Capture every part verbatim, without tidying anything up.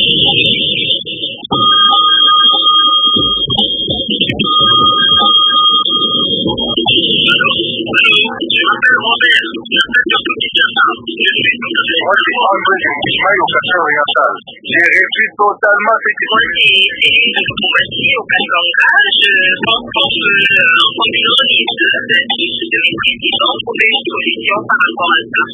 J'ai réduit totalement ce qui se dit. Voici au Katanga, je pense qu'on peut, en fonction des deux indices de président, trouver une solution par rapport à ça.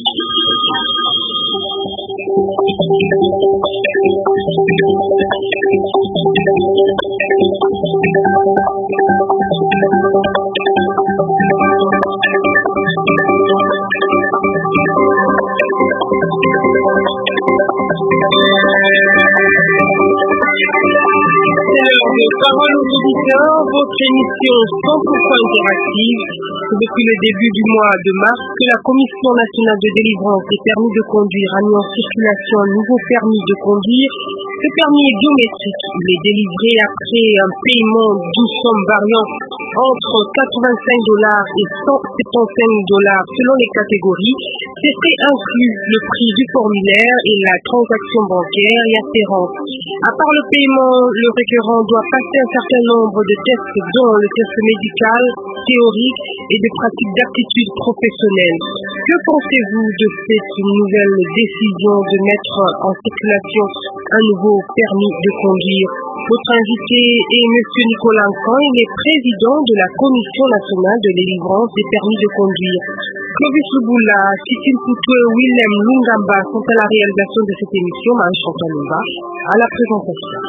Parole aux auditeurs, votre émission cent pour cent interactive. C'est depuis le début du mois de mars que la Commission nationale de délivrance des permis de conduire a mis en circulation un nouveau permis de conduire. Ce permis est biométrique. Il est délivré après un paiement d'une somme variant entre quatre-vingt-cinq dollars et cent soixante-quinze dollars selon les catégories. C'était inclus le prix du formulaire et la transaction bancaire y afférente. À part le paiement, le requérant doit passer un certain nombre de tests, dont le test médical, théorique et de pratique d'aptitude professionnelle. Que pensez-vous de cette nouvelle décision de mettre en circulation un nouveau permis de conduire? Votre invité est M. Nicolas Nkan, il est président de la Commission nationale de délivrance des permis de conduire. Clovis Luboula, Cécile Poutou, Willem Lungamba sont à la réalisation de cette émission, Marie-Chantal Lumba à la présentation.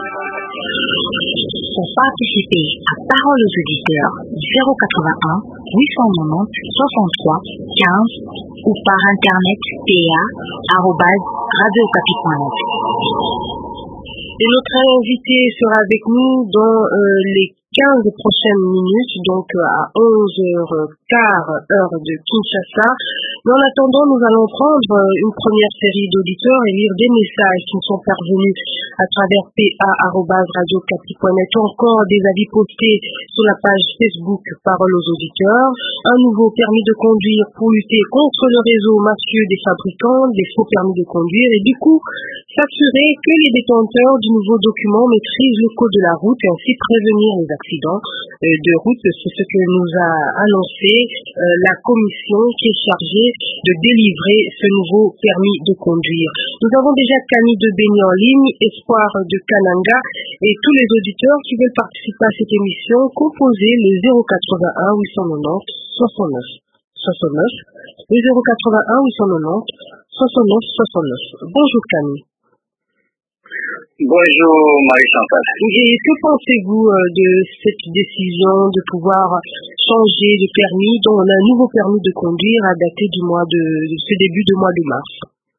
Pour participer à Parole aux auditeurs, zéro quatre-vingt-un huit cent quatre-vingt-dix soixante-trois quinze ou par internet p a arobase radio okapi point net. Et notre invité sera avec nous dans euh, les quinze prochaines minutes, donc à onze heures quinze heure de Kinshasa. Mais en attendant, nous allons prendre une première série d'auditeurs et lire des messages qui nous sont parvenus à travers p a arobase radio okapi point net ou encore des avis postés sur la page Facebook Parole aux auditeurs. Un nouveau permis de conduire pour lutter contre le réseau mafieux des fabricants des faux permis de conduire et du coup s'assurer que les détenteurs du nouveau document maîtrisent le code de la route et ainsi prévenir les accidents de route. C'est ce que nous a annoncé la commission qui est chargée de délivrer ce nouveau permis de conduire. Nous avons déjà Camille de Béni en ligne, Espoir de Kananga et tous les auditeurs qui veulent participer à cette émission, composez le zéro quatre-vingt-un huit cent quatre-vingt-dix soixante-neuf soixante-neuf, le zéro quatre-vingt-un huit cent quatre-vingt-dix soixante-neuf soixante-neuf. Bonjour Camille. Bonjour Marie-Chantal. Et que pensez-vous de cette décision de pouvoir changer de permis, dont on a un nouveau permis de conduire à dater du mois de, de ce début du mois de mars?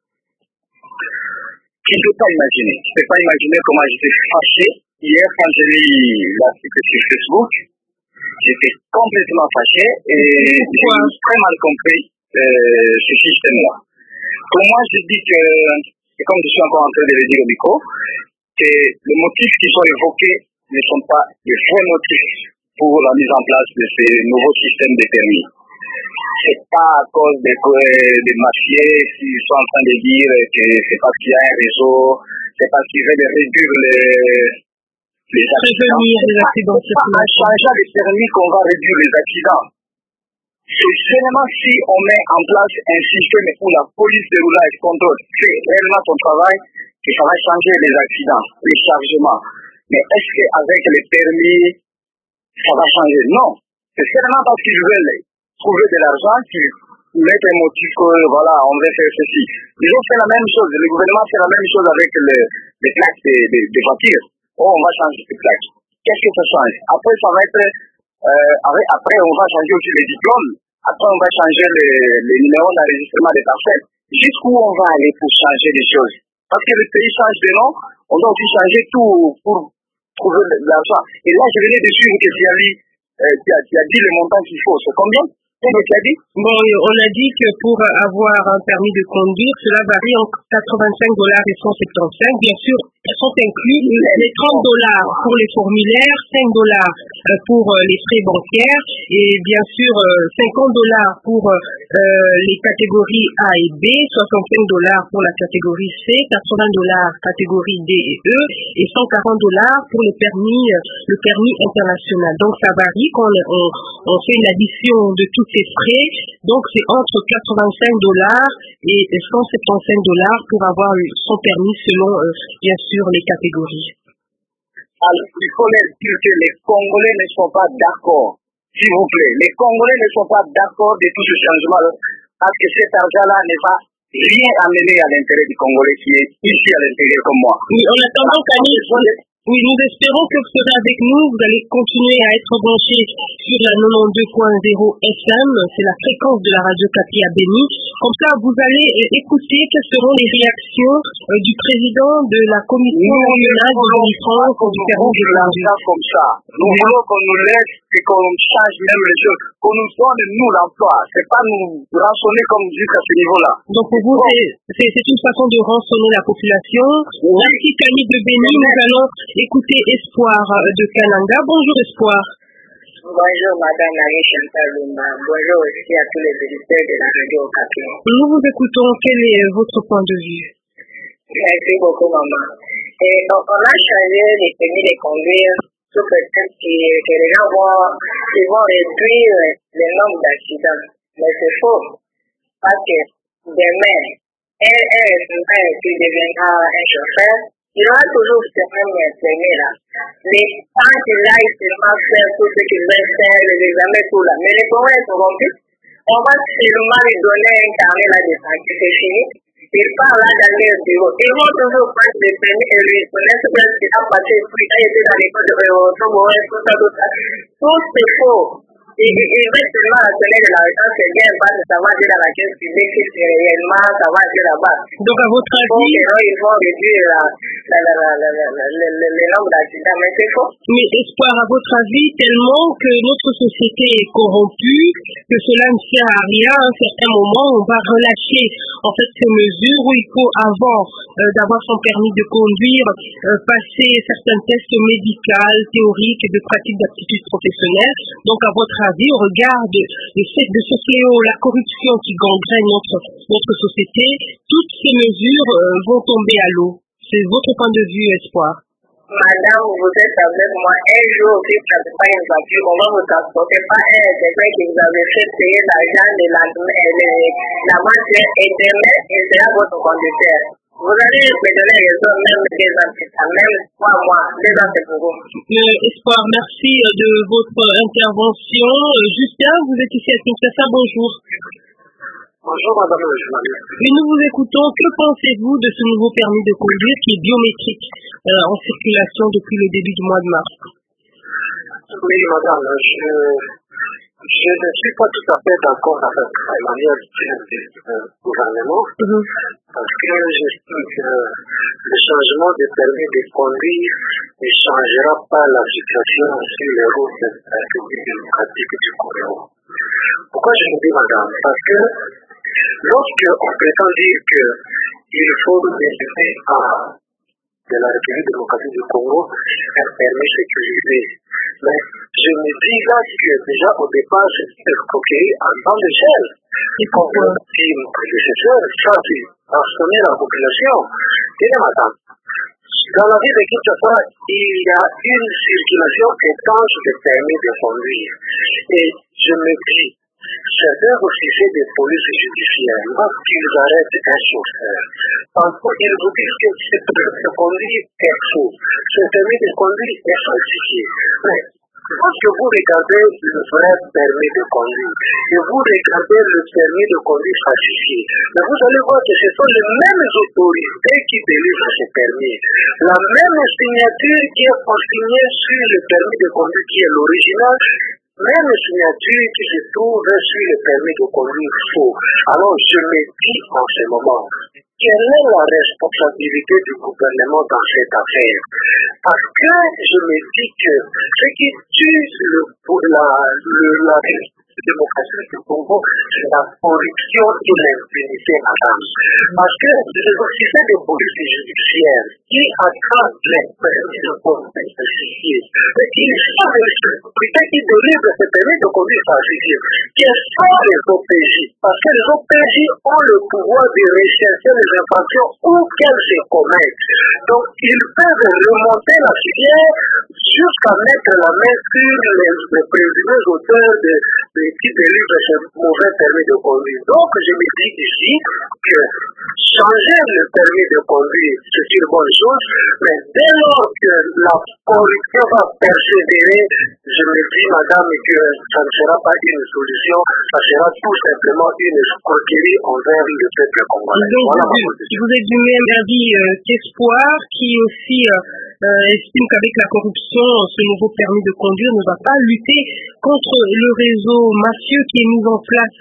Je ne peux pas imaginer. Je ne peux pas imaginer comment j'étais fâché hier quand j'ai lu l'article sur Facebook. J'étais complètement fâché et j'ai très mal compris euh, ce système-là. Pour moi, je dis que, et comme je suis encore en train de le dire au micro, que les motifs qui sont évoqués ne sont pas les vrais motifs pour la mise en place de ce nouveau système de permis. C'est pas à cause des, des mafieux qui sont en train de dire que c'est parce qu'il y a un réseau, c'est parce qu'ils veulent réduire les, les accidents. C'est pas en changeant les permis qu'on va réduire les accidents. C'est seulement si on met en place un système où la police de roulage contrôle fait réellement son travail que ça va changer les accidents, les chargements. Mais est-ce qu'avec les permis, ça va changer? Non. C'est seulement parce qu'ils veulent trouver de l'argent qu'ils mettent un motif que voilà, on veut faire ceci. Ils ont fait la même chose. Le gouvernement fait la même chose avec le, les plaques des, des, des voitures. Oh, on va changer ces plaques. Qu'est-ce que ça change? Après, ça va être Euh, après, on va changer aussi les diplômes. Après, on va changer les, les numéros d'enregistrement des parcelles. Jusqu'où on va aller pour changer les choses? Parce que le pays change de nom, on doit aussi changer tout pour trouver de l'argent. Et là, je venais de suivre que tu as, dit, euh, tu as, tu as dit le montant qu'il faut. C'est combien? Qu'est-ce que tu as dit? Bon, on a dit que pour avoir un permis de conduire, cela varie entre quatre-vingt-cinq dollars et cent soixante-quinze. Bien sûr, sont inclus les trente dollars pour les formulaires, cinq dollars pour les frais bancaires et bien sûr cinquante dollars pour euh, les catégories A et B, soixante-cinq dollars pour la catégorie C, quatre-vingts dollars catégorie D et E et cent quarante dollars pour le permis, le permis international. Donc ça varie quand on, on, on fait l'addition de tous ces frais. Donc c'est entre quatre-vingt-cinq dollars et cent soixante-quinze dollars pour avoir son permis selon euh, bien sûr les catégories. Alors, il faut leur dire que les Congolais ne sont pas d'accord. S'il vous plaît, les Congolais ne sont pas d'accord de tout ce changement parce que cet argent-là n'est pas rien amené à l'intérêt du Congolais qui est ici à l'intérieur comme moi. Oui, en attendant qu'Annie... Oui, nous espérons que vous serez avec nous. Vous allez continuer à être branchés sur la quatre-vingt-douze point zéro F M. C'est la fréquence de la radio Kapi à Béni. Comme ça, vous allez écouter quelles seront les réactions euh, du président de la Commission nationale de défense du permis de l'argent comme ça. Nous voulons qu'on nous laisse et qu'on change même les choses, qu'on nous donne nous l'emploi. C'est pas nous rançonner comme jusqu'à ce niveau-là. Donc pour vous, c'est, c'est une façon de rançonner la population. Oui. Merci Camille de Béni. Nous allons écouter Espoir de Kananga. Bonjour Espoir. Bonjour Madame Marie Chantal Lumba. Bonjour aussi à tous les auditeurs de la radio Kapi. Nous vous écoutons. Quel est votre point de vue? Merci beaucoup maman. Et on, on a changé les permis de conduire sous prétexte que, que les gens vont, ils vont réduire le nombre d'accidents. Mais c'est faux. Parce que demain, un, un résultat qui deviendra un chauffeur, il aura toujours ce même permis là. Mais quand il aille seulement faire tout ce qu'il veut faire, les examens, tout là. Mais les Congolais sont rompus. On va seulement lui donner un carnet là de santé, c'est fini. Il part là dans leur bureau. Ils vont toujours prendre les permis et lui connaissent bien ce qu'il a passé. Puis il a été dans l'école de Togo, tout ça, tout ça. Tout c'est faux. Il, il, il veut seulement donner de l'argent, c'est bien, pas de savoir dire dans la caisse publique si c'est réellement, ça va dire là-bas. Donc à votre avis, ils vont réduire la, la, la, la, la, la, la, la, la, le nombre d'accidents, mais c'est faux. Mais Espoir, à votre avis, tellement que notre société est corrompue, que cela ne sert à rien, à un certain moment, on va relâcher en fait ces mesures où il faut, avant euh, d'avoir son permis de conduire, euh, passer certains tests médicaux, théoriques et de pratique d'aptitude professionnelle. Donc à votre avis, au regard de, de, de ce fléau, la corruption qui gangrène notre, notre société, toutes ces mesures euh, vont tomber à l'eau. C'est votre point de vue, Espoir. Madame, vous êtes avec moi. Un jour, si vous n'avez pas une voiture, on va vous transporter par un quelqu'un qui vous avait fait payer l'argent de la, la voiture et demain, il sera votre conducteur. Vous allez me donner raison, même des ans, même trois mois, deux ans, c'est pour vous. Euh, Espoir, merci de votre intervention. Justin, vous êtes ici à Kinshasa, bonjour. Bonjour madame la journaliste. Et nous vous écoutons. Que pensez-vous de ce nouveau permis de conduire qui est biométrique euh, en circulation depuis le début du mois de mars? Oui madame, je, je ne suis pas tout à fait d'accord avec la manière du gouvernement mm-hmm. parce que j'estime que le changement de permis de conduire ne changera pas la situation sur les routes de la République démocratique du Congo. Pourquoi je vous dis madame? Parce que lorsque on prétend dire qu'il faut donner à de la République démocratique du Congo un permis sécurisé, mais je me dis là que déjà au départ c'est escroquerie en temps de gel. Et comme le dit mon prédécesseur, ça c'est harceler la population. Tenez madame, dans la ville de Kinshasa, il y a une circulation étanche de permis de conduire. Et je me dis, certains officiers de police judiciaire, lorsqu'ils arrêtent un chauffeur, parfois ils vous disent que ce permis de conduire est faux, ce permis de conduire est falsifié. Mais lorsque vous regardez le vrai permis de conduire et vous regardez le permis de conduire falsifié, mais vous allez voir que ce sont les mêmes autorités qui délivrent ces permis. La même signature qui est consignée sur le permis de conduire qui est l'original, même signature qui se trouve sur le permis de conduire faux. Alors je me dis en ce moment, quelle est la responsabilité du gouvernement dans cette affaire? Parce que je me dis que ce qui tue le, la, le, la, démocratique du Congo, c'est la corruption et l'impunité, madame. Parce que les officiers de police judiciaire qui attendent les permis de conduire falsifiés, ils sont les autorités qui délivrent ces permis de conduire falsifiés. Quels sont les O P J? Parce que les O P J ont le pouvoir de rechercher les infractions où qu'elles se commettent. Donc, ils peuvent remonter la filière jusqu'à mettre la main sur les, les présumés auteurs de, de, qui délivrent ce mauvais permis de conduire. Donc, je me dis ici que changer le permis de conduire, c'est une bonne chose, mais dès lors que la corruption va persévérer, je me dis, madame, que ça ne sera pas une solution, ça sera tout simplement une escroquerie envers le peuple congolais. Donc, voilà vous, vous êtes du même avis euh, qu'Espoir, qui aussi euh, euh, estime qu'avec la corruption, ce nouveau permis de conduire ne va pas lutter contre le réseau mafieux qui est mis en place,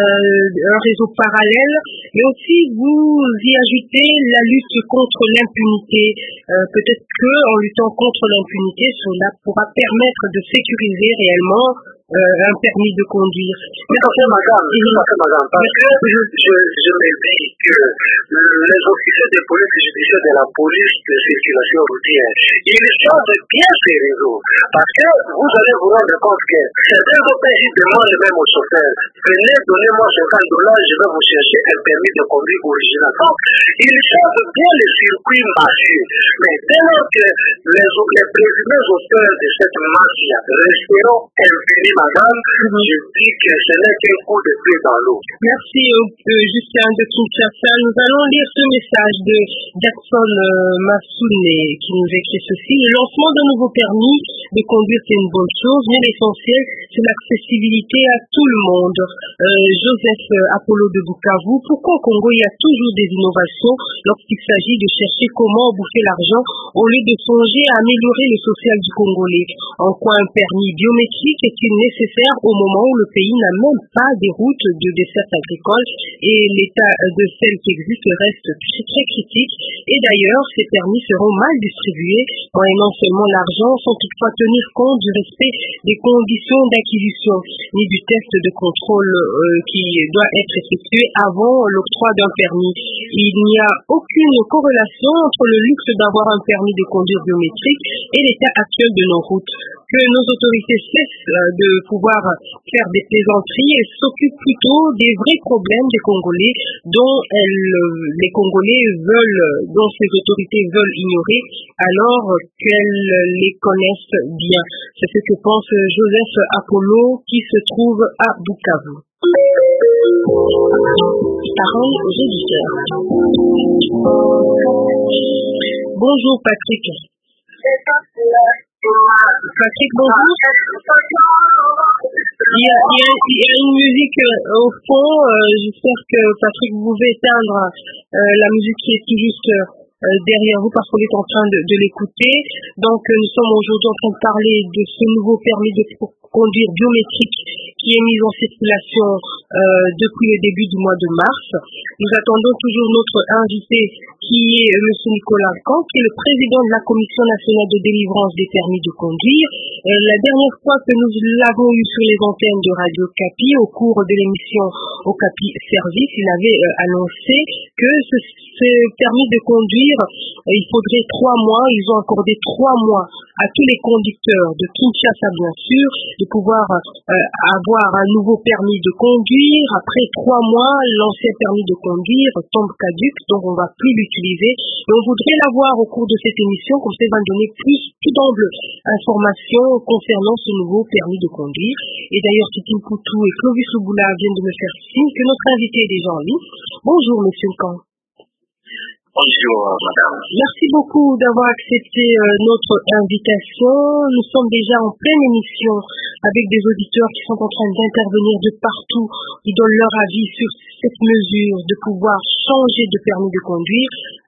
euh, un réseau parallèle, mais aussi vous y ajoutez la lutte contre l'impunité. Euh, peut-être que en luttant contre l'impunité, cela pourra permettre de sécuriser réellement euh, un permis de conduire. Tout à fait, madame, tout à fait, madame, parce que je, je, je me dis que les officiers de police judiciaire de la police de circulation routière, ils savent bien ces réseaux, parce que vous allez vous rendre compte que certains O P J demandent même aux chauffeurs, venez, donnez-moi cinquante dollars, je vais vous chercher un permis de conduire original. Donc, ils savent bien les circuits mafieux, mais dès lors que les, les présumés auteurs de cette mafia resteront impunis, madame, mm-hmm. je dis que ce n'est qu'un coup de pied dans l'eau. Merci, euh, Justin de Kinshasa. Nous allons lire ce message de Jackson euh, Massoune qui nous écrit ceci. Le lancement d'un nouveau permis de conduire, c'est une bonne chose, mais l'essentiel, c'est l'accessibilité à tout le monde. Euh, Joseph Apollo de Bukavu, pourquoi au Congo il y a toujours des innovations lorsqu'il s'agit de chercher comment bouffer l'argent au lieu de songer à améliorer le social du Congolais? En quoi un permis biométrique est-il nécessaire au moment où le pays n'a même pas des routes de dessert agricole et l'état de celles qui existent reste très, très critique? Et d'ailleurs, ces permis seront mal distribués, moyennant seulement l'argent, sans toutefois tenir compte du respect des conditions d'acquisition, ni du test de contrôle euh, qui doit être effectué avant l'octroi d'un permis. Il n'y a aucune corrélation entre le luxe d'avoir un permis de conduire biométrique et l'état actuel de nos routes. Que nos autorités cessent de pouvoir faire des plaisanteries et s'occupent plutôt des vrais problèmes des Congolais dont elles, les Congolais veulent, dont ces autorités veulent ignorer alors qu'elles les connaissent bien. C'est ce que pense Joseph Apollo qui se trouve à Bukavu. Parole aux auditeurs. Bonjour Patrick. Patrick, bonjour. Il y a, il y a, il y a une musique euh, au fond. Euh, j'espère que Patrick vous pouvez éteindre euh, la musique qui est tout juste euh, derrière vous parce qu'on est en train de, de l'écouter. Donc euh, nous sommes aujourd'hui en train de parler de ce nouveau permis de conduire biométrique qui est mis en circulation euh, depuis le début du mois de mars. Nous attendons toujours notre invité qui est M. Nicolas Camp, qui est le président de la Commission nationale de délivrance des permis de conduire. Euh, la dernière fois que nous l'avons eu sur les antennes de Radio Capi, au cours de l'émission au Capi Service, il avait euh, annoncé que ce, ce permis de conduire, euh, il faudrait trois mois, ils ont accordé trois mois à tous les conducteurs de Kinshasa, bien sûr, de pouvoir euh, avoir un nouveau permis de conduire. Après trois mois, l'ancien permis de conduire tombe caduc, donc on ne va plus l'utiliser. Et on voudrait l'avoir au cours de cette émission, comme ça il va donner plus, tout d'emble, informations concernant ce nouveau permis de conduire. Et d'ailleurs, Titine Koutou et Clovis Ouboula viennent de me faire signe que notre invité est déjà en ligne. Bonjour, monsieur Camp. Bonjour, madame. Merci beaucoup d'avoir accepté euh, notre invitation. Nous sommes déjà en pleine émission avec des auditeurs qui sont en train d'intervenir de partout, qui donnent leur avis sur cette mesure de pouvoir changer de permis de conduire.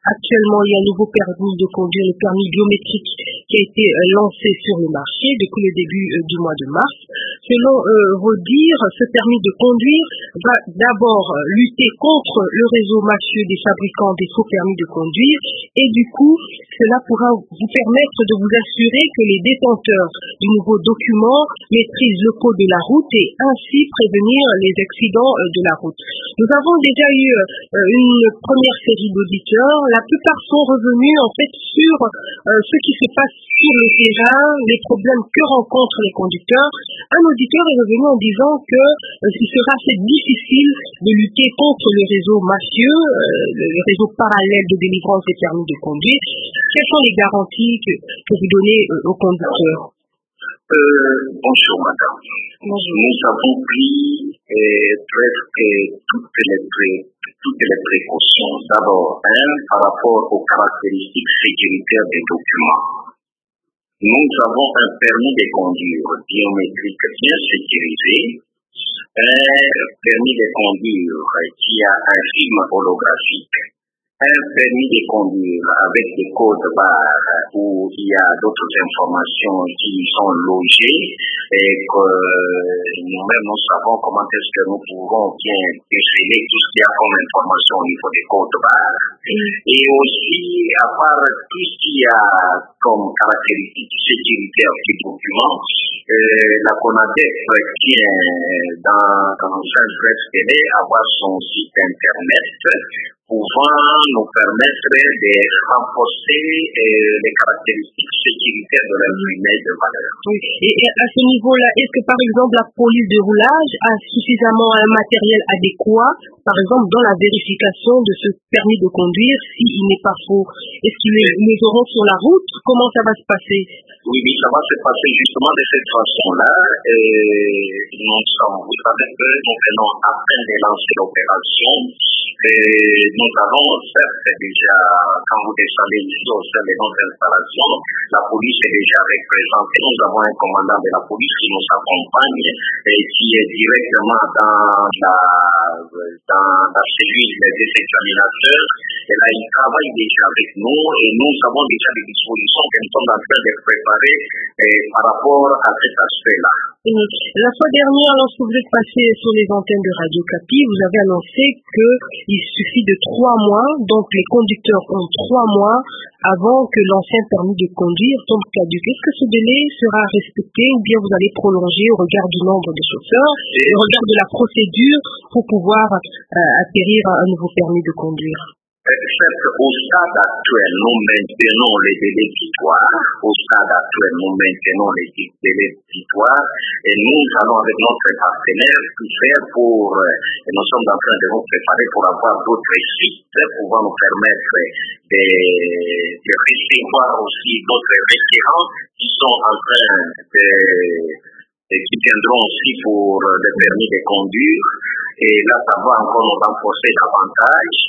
actuellement, il y a un nouveau permis de conduire, le permis biométrique qui a été euh, lancé sur le marché depuis le début euh, du mois de mars. Selon euh, vos dires, ce permis de conduire va d'abord euh, lutter contre le réseau mafieux des fabricants des faux permis de conduire et du coup, cela pourra vous permettre de vous assurer que les détenteurs du nouveau document maîtrisent le code de la route et ainsi prévenir les accidents euh, de la route. Nous avons déjà eu euh, une première série d'auditeurs. La plupart sont revenus en fait sur euh, ce qui se passe sur le terrain, les problèmes que rencontrent les conducteurs. Un auditeur est revenu en disant que euh, il sera assez difficile de lutter contre le réseau mafieux, euh, le réseau parallèle de délivrance des permis de conduire. Quelles sont les garanties que, que vous donnez euh, aux conducteurs? Euh, bonjour madame. Bonjour. Nous avons pris euh, presque toutes les, pré, toutes les précautions. D'abord, un, par rapport aux caractéristiques sécuritaires des documents. Nous avons un permis de conduire biométrique bien sécurisé, un permis de conduire qui a un film holographique, un permis de conduire avec des codes barres où il y a d'autres informations qui sont logées et que nous-mêmes nous savons comment est-ce que nous pouvons bien déceler tout ce qu'il y a comme information au niveau des codes barres. Et aussi, à part tout ce qu'il y a comme caractéristiques sécuritaires du document, euh, la CONADEP tient dans, dans un bref délai avoir son site internet pouvant nous permettre de renforcer euh, les caractéristiques sécuritaires de l'imprimé de valeur. Oui. Et, et à ce niveau-là, est-ce que par exemple la police de roulage a suffisamment un matériel adéquat, par exemple dans la vérification de ce permis de conduire, s'il n'est pas faux? Est-ce qu'ils les, les auront sur la route? Comment ça va se passer? Oui, oui, ça va se passer justement de cette façon-là. Et nous sommes, vous savez que nous venons à peine de lancer l'opération. Et nous avons certes déjà, quand vous descendez ici au sein de notre installation, la police est déjà représentée. Nous avons un commandant de la police qui nous accompagne et qui est directement dans la, dans la cellule des examinateurs. Et là, il travaille déjà avec nous et nous avons déjà des dispositions que nous sommes en train de préparer eh, par rapport à cet aspect-là. La fois dernière, lorsque vous êtes passé sur les antennes de Radio Capi, vous avez annoncé qu'il suffit de trois mois, donc les conducteurs ont trois mois avant que l'ancien permis de conduire tombe caduc. Est-ce que ce délai sera respecté ou bien vous allez prolonger au regard du nombre de chauffeurs et au regard de la procédure pour pouvoir euh, acquérir un nouveau permis de conduire? Certes, au stade actuel, nous maintenons les délais butoirs. Au stade actuel, nous maintenons les délais butoirs et nous allons avec notre partenaire tout faire pour, et nous sommes en train de nous préparer pour avoir d'autres sites pouvant nous permettre de, de recevoir aussi d'autres requérants qui sont en train de, de qui viendront aussi pour le permis de conduire. Et là, ça va encore nous renforcer davantage.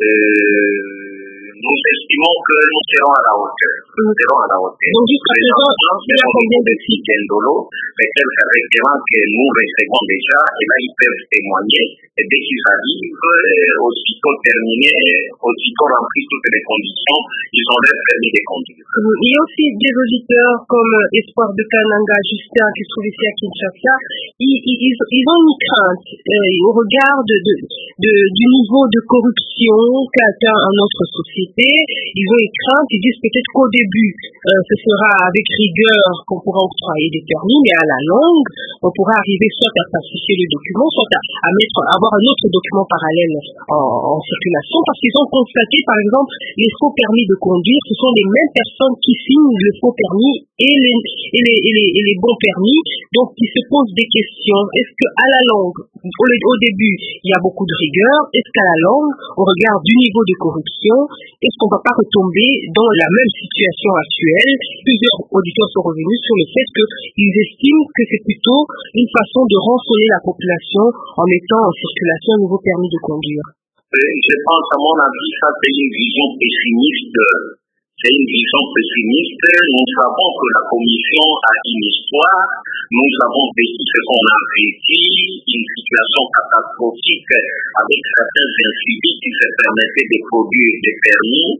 Euh, nous estimons que nous serons à la hauteur. Nous serons à la hauteur. Donc, jusqu'à présent, il y a combien de sites d'Indolo, mais quelques référents que nous recevons déjà, et là, ils peuvent témoigner. Et dès qu'ils arrivent, euh, aussitôt terminé, aussitôt rempli toutes les conditions, ils ont leur permis de conduire. Il y a aussi des auditeurs comme Espoir de Kananga, Justin, qui se trouve ici à Kinshasa. Ils, ils, ils ont une crainte euh, au regard de, de, de, du niveau de corruption qu'a atteint notre société. Ils ont une crainte, ils disent peut-être qu'au début, euh, ce sera avec rigueur qu'on pourra octroyer des permis, mais à la longue, on pourra arriver soit à falsifier le document, soit à, à mettre, avoir un autre document parallèle en, en circulation, parce qu'ils ont constaté, par exemple, les faux permis de conduire, ce sont les mêmes personnes qui signent le faux permis et les, et les, et les, et les bons permis, donc ils se posent des questions. Est-ce qu'à la longue, au, au début, il y a beaucoup de rigueur, est-ce qu'à la longue, au regard du niveau de corruption, est-ce qu'on ne va pas retomber dans la même situation actuelle? Plusieurs auditeurs sont revenus sur le fait qu'ils estiment que c'est plutôt une façon de rançonner la population en mettant en circulation un nouveau permis de conduire. Je pense, à mon avis, ça c'est une vision pessimiste. C'est une vision pessimiste. Nous savons que la Commission a une histoire. nous avons vécu ce qu'on a vécu, une situation catastrophique avec certains instituts qui se permettaient de produire des permis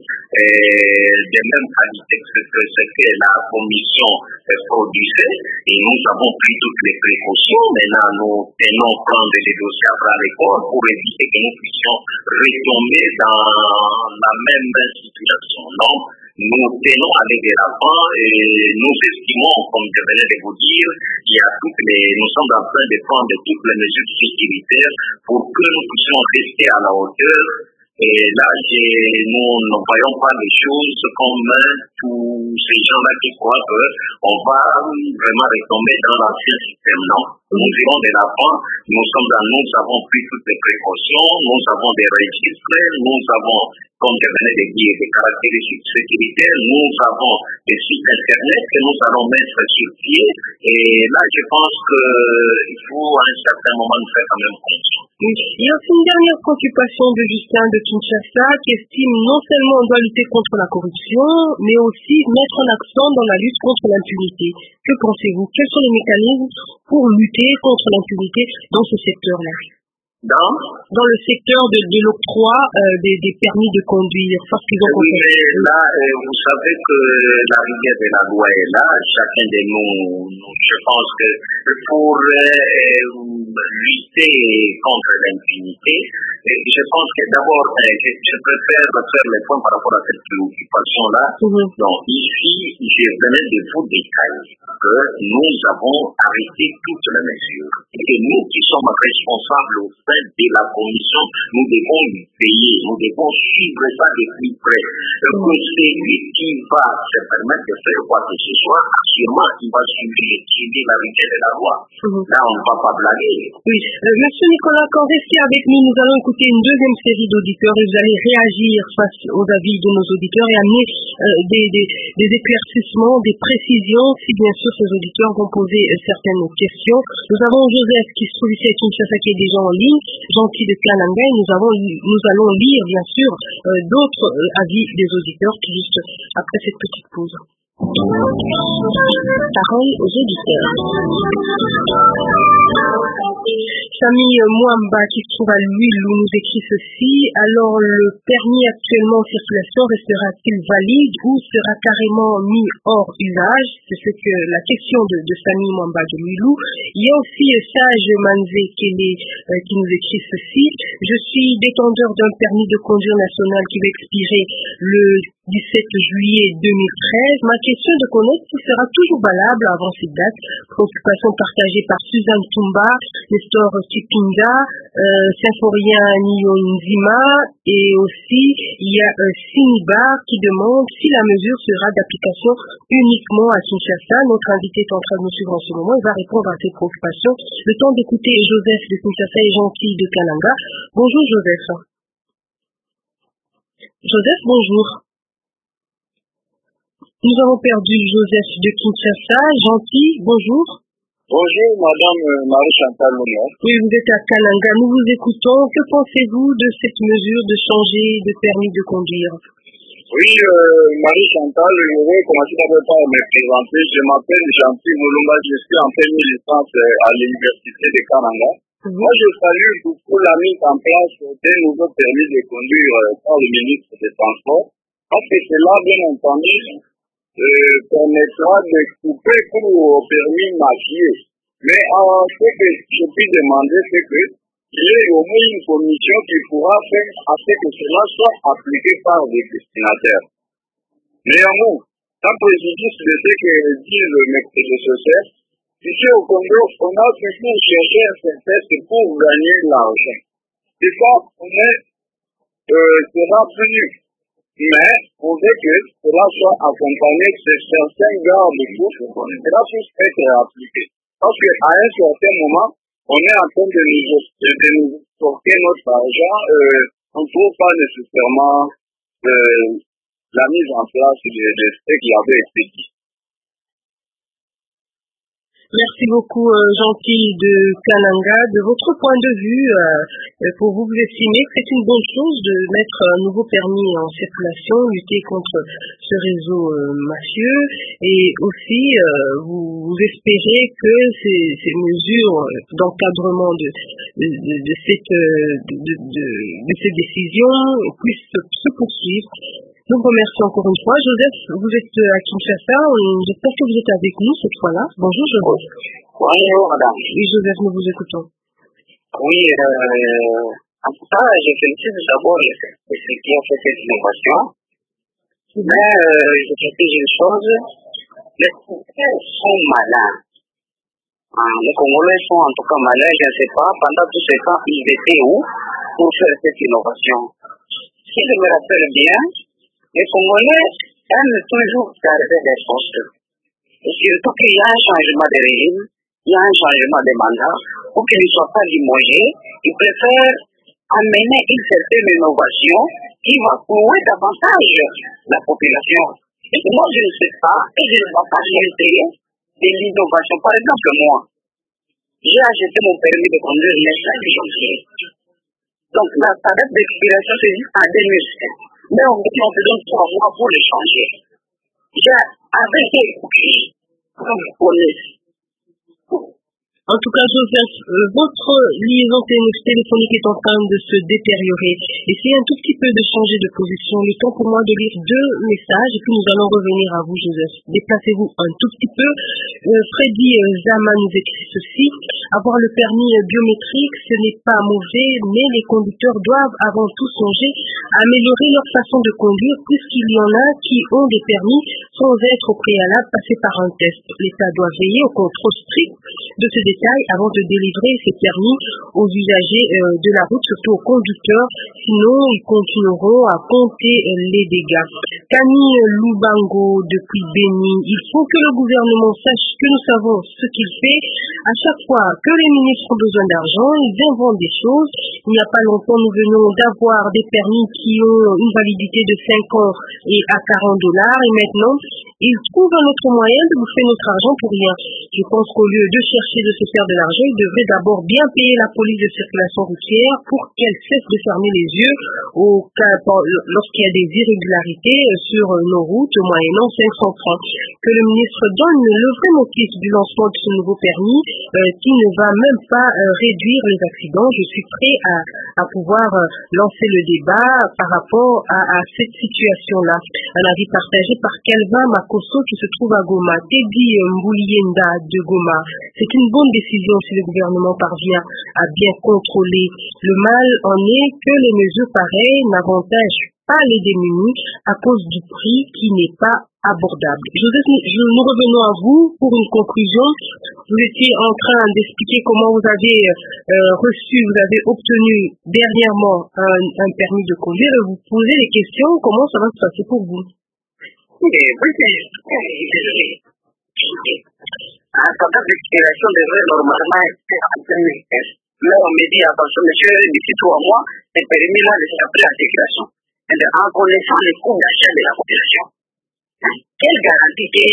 euh, de même qualité que ce que la commission euh, produisait. Et nous avons pris toutes les précautions. Maintenant, nous tenons prendre les dossiers à bras le corps pour éviter que nous puissions retomber dans la même situation. Donc, nous tenons à aller de l'avant et nous estimons, comme je venais de vous dire, il y a toutes les, nous sommes en train de prendre toutes les mesures sécuritaires pour que nous puissions rester à la hauteur. Et là, nous ne voyons pas les choses comme tous ces gens-là qui croient qu'on va vraiment retomber dans l'ancien système. Non, nous irons de l'avant, nous sommes dans, nous avons pris toutes les précautions, nous avons des registres, nous avons, comme je venais de dire, des caractéristiques sécuritaires, nous avons des sites internet que nous allons mettre sur pied. Et là, je pense qu'il faut à un certain moment nous faire quand même conscience. Il y a aussi une dernière préoccupation de Justin de Kinshasa qui estime non seulement on doit lutter contre la corruption, mais aussi mettre un accent dans la lutte contre l'impunité. Que pensez-vous? Quels sont les mécanismes pour lutter contre l'impunité dans ce secteur-là? Dans, dans le secteur de, de l'octroi euh, des, des permis de conduire, parce qu'ils ont oui, mais là, euh, vous savez que la rigueur de la loi est là. Chacun de nous, je pense que pour euh, lutter contre l'impunité, je pense que d'abord, euh, je, je préfère faire les points par rapport à cette préoccupation-là. Mm-hmm. Donc, ici, je venais de vous détailler que nous avons arrêté toutes les mesures et que nous qui sommes responsables au sein de la commission, nous devons lui payer, nous devons suivre ça de plus près. Mm-hmm. Que celui qui va se permettre de faire quoi que ce soit, sûrement il va suivre la rigueur de la loi. Mm-hmm. Là, on ne va pas blaguer. Oui. Euh, Monsieur Nicolas, quand restez avec nous, nous allons écouter une deuxième série d'auditeurs et vous allez réagir face aux avis de nos auditeurs et amener euh, des, des, des éclaircissements, des précisions, si bien sûr ces auditeurs vont poser euh, certaines questions. Nous avons Joseph qui se trouve ici à Kinshasa qui est déjà en ligne, Gentil de Kananga, et nous, avons, nous allons lire bien sûr euh, d'autres euh, avis des auditeurs juste après cette petite pause. Parole aux auditeurs. Samy Mwamba qui se trouve à Luilou nous écrit ceci. Alors le permis actuellement en circulation restera-t-il valide ou sera carrément mis hors usage? C'est ce que la question de, de Samy Mwamba de Luilou. Il y a aussi Sage Manzé qui, euh, qui nous écrit ceci. Je suis détenteur d'un permis de conduire national qui va expirer le dix-sept juillet deux mille treize. Ma question est de connaître s'il sera toujours valable avant cette date. Préoccupation partagée par Suzanne Tumba, Nestor Kipinga, euh, Symphorien Niyonzima et aussi il y a euh, Sinibar qui demande si la mesure sera d'application uniquement à Kinshasa. Notre invité est en train de nous suivre en ce moment. Il va répondre à ces préoccupations. Le temps d'écouter Joseph de Kinshasa et Gentil de Kananga. Bonjour Joseph. Joseph, bonjour. Nous avons perdu Joseph de Kinshasa. Gentil, bonjour. Bonjour, Madame Marie-Chantal Lounier. Oui, vous êtes à Kananga. Nous vous écoutons. Que pensez-vous de cette mesure de changer de permis de conduire? Oui, euh, Marie-Chantal, je vais commencer d'abord par me présenter. Je m'appelle Gentil Moulumba. Je suis en première licence à l'Université de Kananga. Mm-hmm. Moi, je salue beaucoup la mise en place des nouveaux permis de conduire par le ministre des Transports. Parce que cela, bien entendu, Euh, permettra de couper pour au permis mafieux. Mais euh, ce que je puis demander, c'est que il y ait au moins une commission qui pourra faire à ce que cela soit appliqué par les destinataires. Néanmoins, en préjudice de ce que disent mes prédécesseurs, ici au Congo, on a toujours cherché un prétexte pour gagner l'argent. Et ça, on est, euh, sera plus. Mais, on veut que cela soit accompagné de certains garde-fous, cela puisse être appliqué. Parce qu'à un certain moment, on est en train de nous, de nous sortir notre argent, euh, on ne trouve pas nécessairement euh, la mise en place de, de ce qui avait été dit. Merci beaucoup, euh, Gentil de Kananga. De votre point de vue, euh, pour vous, vous estimez que c'est une bonne chose de mettre un nouveau permis en circulation, lutter contre ce réseau euh, mafieux, et aussi euh, vous, vous espérez que ces, ces mesures d'encadrement de, de, de, de, cette, de, de, de, de ces décisions puissent se poursuivre. Nous vous remercions encore une fois. Joseph, vous êtes à Kinshasa. J'espère que vous êtes avec nous cette fois-là. Bonjour, Joseph. Bonjour, madame. Oui, Joseph, nous vous écoutons. Oui, euh, en tout cas, je félicite d'abord ceux qui ont fait cette innovation. Mais euh, je précise une chose, les Congolais sont malins. Hein, les Congolais sont en tout cas malins, je ne sais pas, pendant tout ce temps, ils étaient où pour faire cette innovation. Si je me rappelle bien, les Congolais aiment toujours garder des postes. Et surtout qu'il y a un changement de régime, il y a un changement de mandat, pour qu'ils ne soient pas limogés, ils préfèrent amener une certaine innovation qui va pouvoir davantage la population. Et moi, je ne sais pas, et je ne vais pas essayer de l'innovation. Par exemple, moi, j'ai acheté mon permis de conduire le cinq janvier. Donc, la date d'expiration, c'est juste en deux mille sept. Mais on me donne trois mois pour le changer. J'ai avec les comme vous connaissez. En tout cas, Joseph, euh, votre liaison téléphonique est en train de se détériorer. Essayez un tout petit peu de changer de position. Le temps pour moi de lire deux messages et puis nous allons revenir à vous, Joseph. Déplacez-vous un tout petit peu. Euh, Freddy euh, Zama nous écrit ceci. Avoir le permis euh, biométrique, ce n'est pas mauvais, mais les conducteurs doivent avant tout songer à améliorer leur façon de conduire puisqu'il y en a qui ont des permis sans être au préalable passés par un test. L'État doit veiller au contrôle strict de ce détail avant de délivrer ces permis aux usagers euh, de la route, surtout aux conducteurs, sinon ils continueront à compter euh, les dégâts. Camille Lubango depuis Béni, il faut que le gouvernement sache que nous savons ce qu'il fait. À chaque fois que les ministres ont besoin d'argent, ils inventent des choses. Il n'y a pas longtemps, nous venons d'avoir des permis qui ont une validité de cinq ans et à quarante dollars, et maintenant, ils trouvent un autre moyen de bouffer notre argent pour rien. Je pense qu'au lieu de chercher de se faire de l'argent, ils devraient d'abord bien payer la police de circulation routière pour qu'elle cesse de fermer les yeux au cas, lorsqu'il y a des irrégularités sur nos routes, moyennant cinq cents francs. Que le ministre donne le vrai motif du lancement de ce nouveau permis euh, qui ne va même pas euh, réduire les accidents. Je suis prêt à, à pouvoir euh, lancer le débat par rapport à, à cette situation-là. Un avis partagé par Kelvin Makoso qui se trouve à Goma. Teddy Mboulienda de Goma. C'est une bonne décision si le gouvernement parvient à bien contrôler. Le mal en est que les mesures pareilles n'avantagent pas les démunis à cause du prix qui n'est pas abordable. Joseph, nous revenons à vous pour une conclusion. Vous étiez en train d'expliquer comment vous avez euh, reçu, vous avez obtenu dernièrement un, un permis de conduire et vous posez des questions, comment ça va se passer pour vous? Oui, désolé. La date d'expiration devrait normalement être en deux mille quinze. Là, on me dit, attention, monsieur, d'ici trois mois, les permis là, c'est après la circulation. En connaissant les coûts d'achat de la population. Quelle garantie que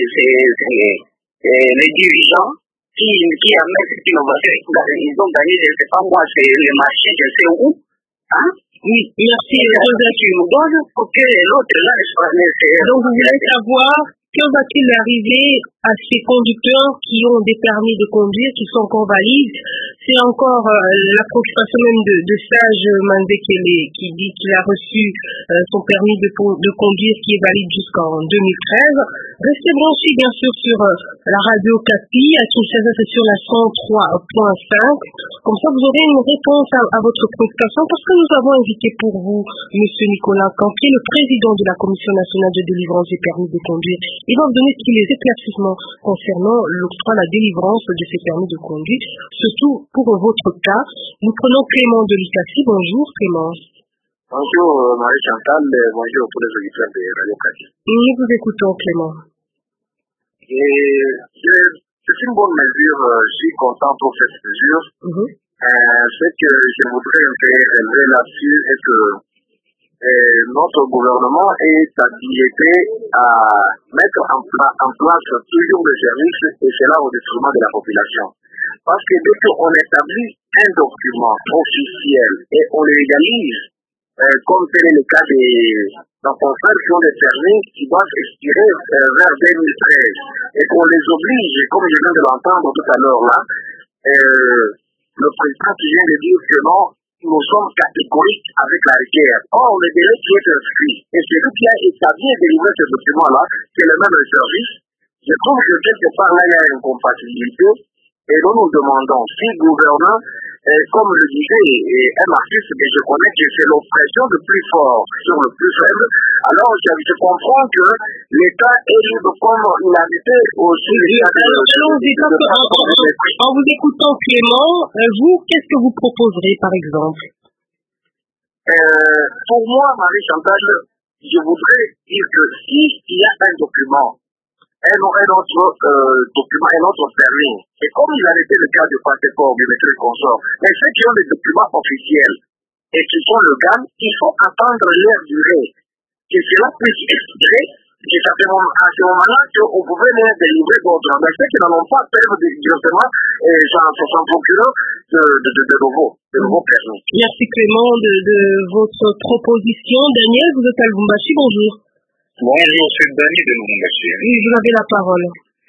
les dirigeants qui, qui amènent cette innovation, ils ont gagné, je ne sais pas moi, c'est le marché, je ne sais où. Hein? Oui, merci. Tu nous donnes pour que l'autre là soit nécessaire. Donc vous voulez savoir que va-t-il arriver à ces conducteurs qui ont des permis de conduire, qui sont encore valides? C'est encore euh, la préoccupation même de, de Sage Mandekele qui dit qu'il a reçu euh, son permis de, de conduire qui est valide jusqu'en deux mille treize. Restez branchés bien sûr sur euh, la radio Capi, à Kinshasa c'est sur la cent trois point cinq. Comme ça vous aurez une réponse à, à votre préoccupation parce que nous avons invité pour vous M. Nicolas Campier, le président de la Commission nationale de délivrance des permis de conduire. Il va vous donner tous les éclaircissements concernant l'octroi, la délivrance de ces permis de conduire, surtout pour votre cas. Nous prenons Clément de l'Icassi. Bonjour Clément. Bonjour Marie-Chantal, bonjour tous les auditeurs de Radio Capi. Nous vous écoutons Clément. Et c'est une bonne mesure, je suis content pour cette mesure. Mm-hmm. Euh, ce que je voudrais un peu relever là-dessus est que euh, notre gouvernement est habilité à mettre en, pla- en place toujours des services et cela au détriment de la population. Parce que dès qu'on établit un document officiel et on le légalise, euh, comme tel est le cas des d'enfants qui ont des permis qui doivent expirer euh, vers deux mille treize et qu'on les oblige, comme je viens de l'entendre tout à l'heure là, euh, le président qui vient de dire que non, nous sommes catégoriques avec la guerre. Or, le délai qui est inscrit, et celui qui a établi et délivré ce document-là, c'est le même service, je trouve que quelque part là, il y a une compatibilité, et nous nous demandons si le gouvernement, euh, comme le disait et un artiste que je connais, que c'est l'oppression du plus fort sur le plus faible, alors je, je comprends que l'État est libre comme il a été aussi l'État de... Allons-y, parce que en, en, en vous écoutant Clément, euh, vous, qu'est-ce que vous proposerez par exemple? Euh, pour moi, Marie-Chantal, je voudrais dire que s'il y a un document, un, un autre euh, document, un autre permis, et comme il a été le cas du passeport, biométrique consort, mais ceux qui ont des documents officiels et qui sont légaux, il faut attendre leur durée, que cela puisse expirer, que ça fait à ce moment-là qu'on pouvait les délivrer d'autres. Mais ceux qui n'en ont pas peuvent directement euh, s'en procurer de, de, de, de nouveaux, de nouveaux permis. Merci Clément de, de votre proposition. Daniel, vous êtes à Lubumbashi, bonjour. Bonjour, c'est Dani de Lubumbashi. Oui, vous avez la parole.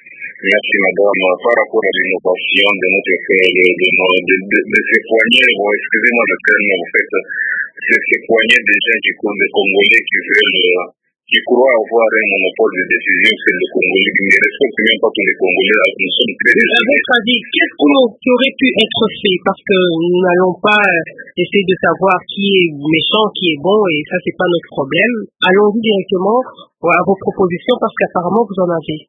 Merci madame. Par rapport à l'innovation de notre frère, de, de, de, de, de ces poignées, bon, excusez-moi le terme, en fait, c'est ces poignées de gens qui sont des Congolais qui veulent, qui croient avoir un monopole de décision, c'est le Congolais, qui ne respectent même pas tous les Congolais, nous sommes très À votre avis, qu'est-ce qui aurait pu être fait? Parce que nous n'allons pas essayer de savoir qui est méchant, qui est bon, et ça, c'est pas notre problème. Allons-y directement à vos propositions, parce qu'apparemment, vous en avez.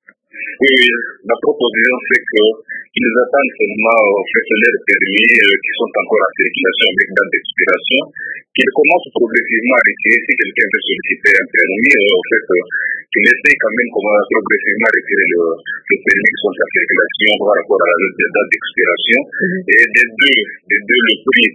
Oui, la proposition, c'est qu'ils attendent seulement euh, fait leurs permis euh, qui sont encore en circulation avec date d'expiration, qu'ils commencent progressivement à retirer si quelqu'un veut solliciter un permis, euh, en fait, euh, qu'ils essaient quand même comment, progressivement à retirer le, le permis qui sont en circulation par rapport à la date d'expiration. Mm-hmm. Et des deux, des deux, le prix.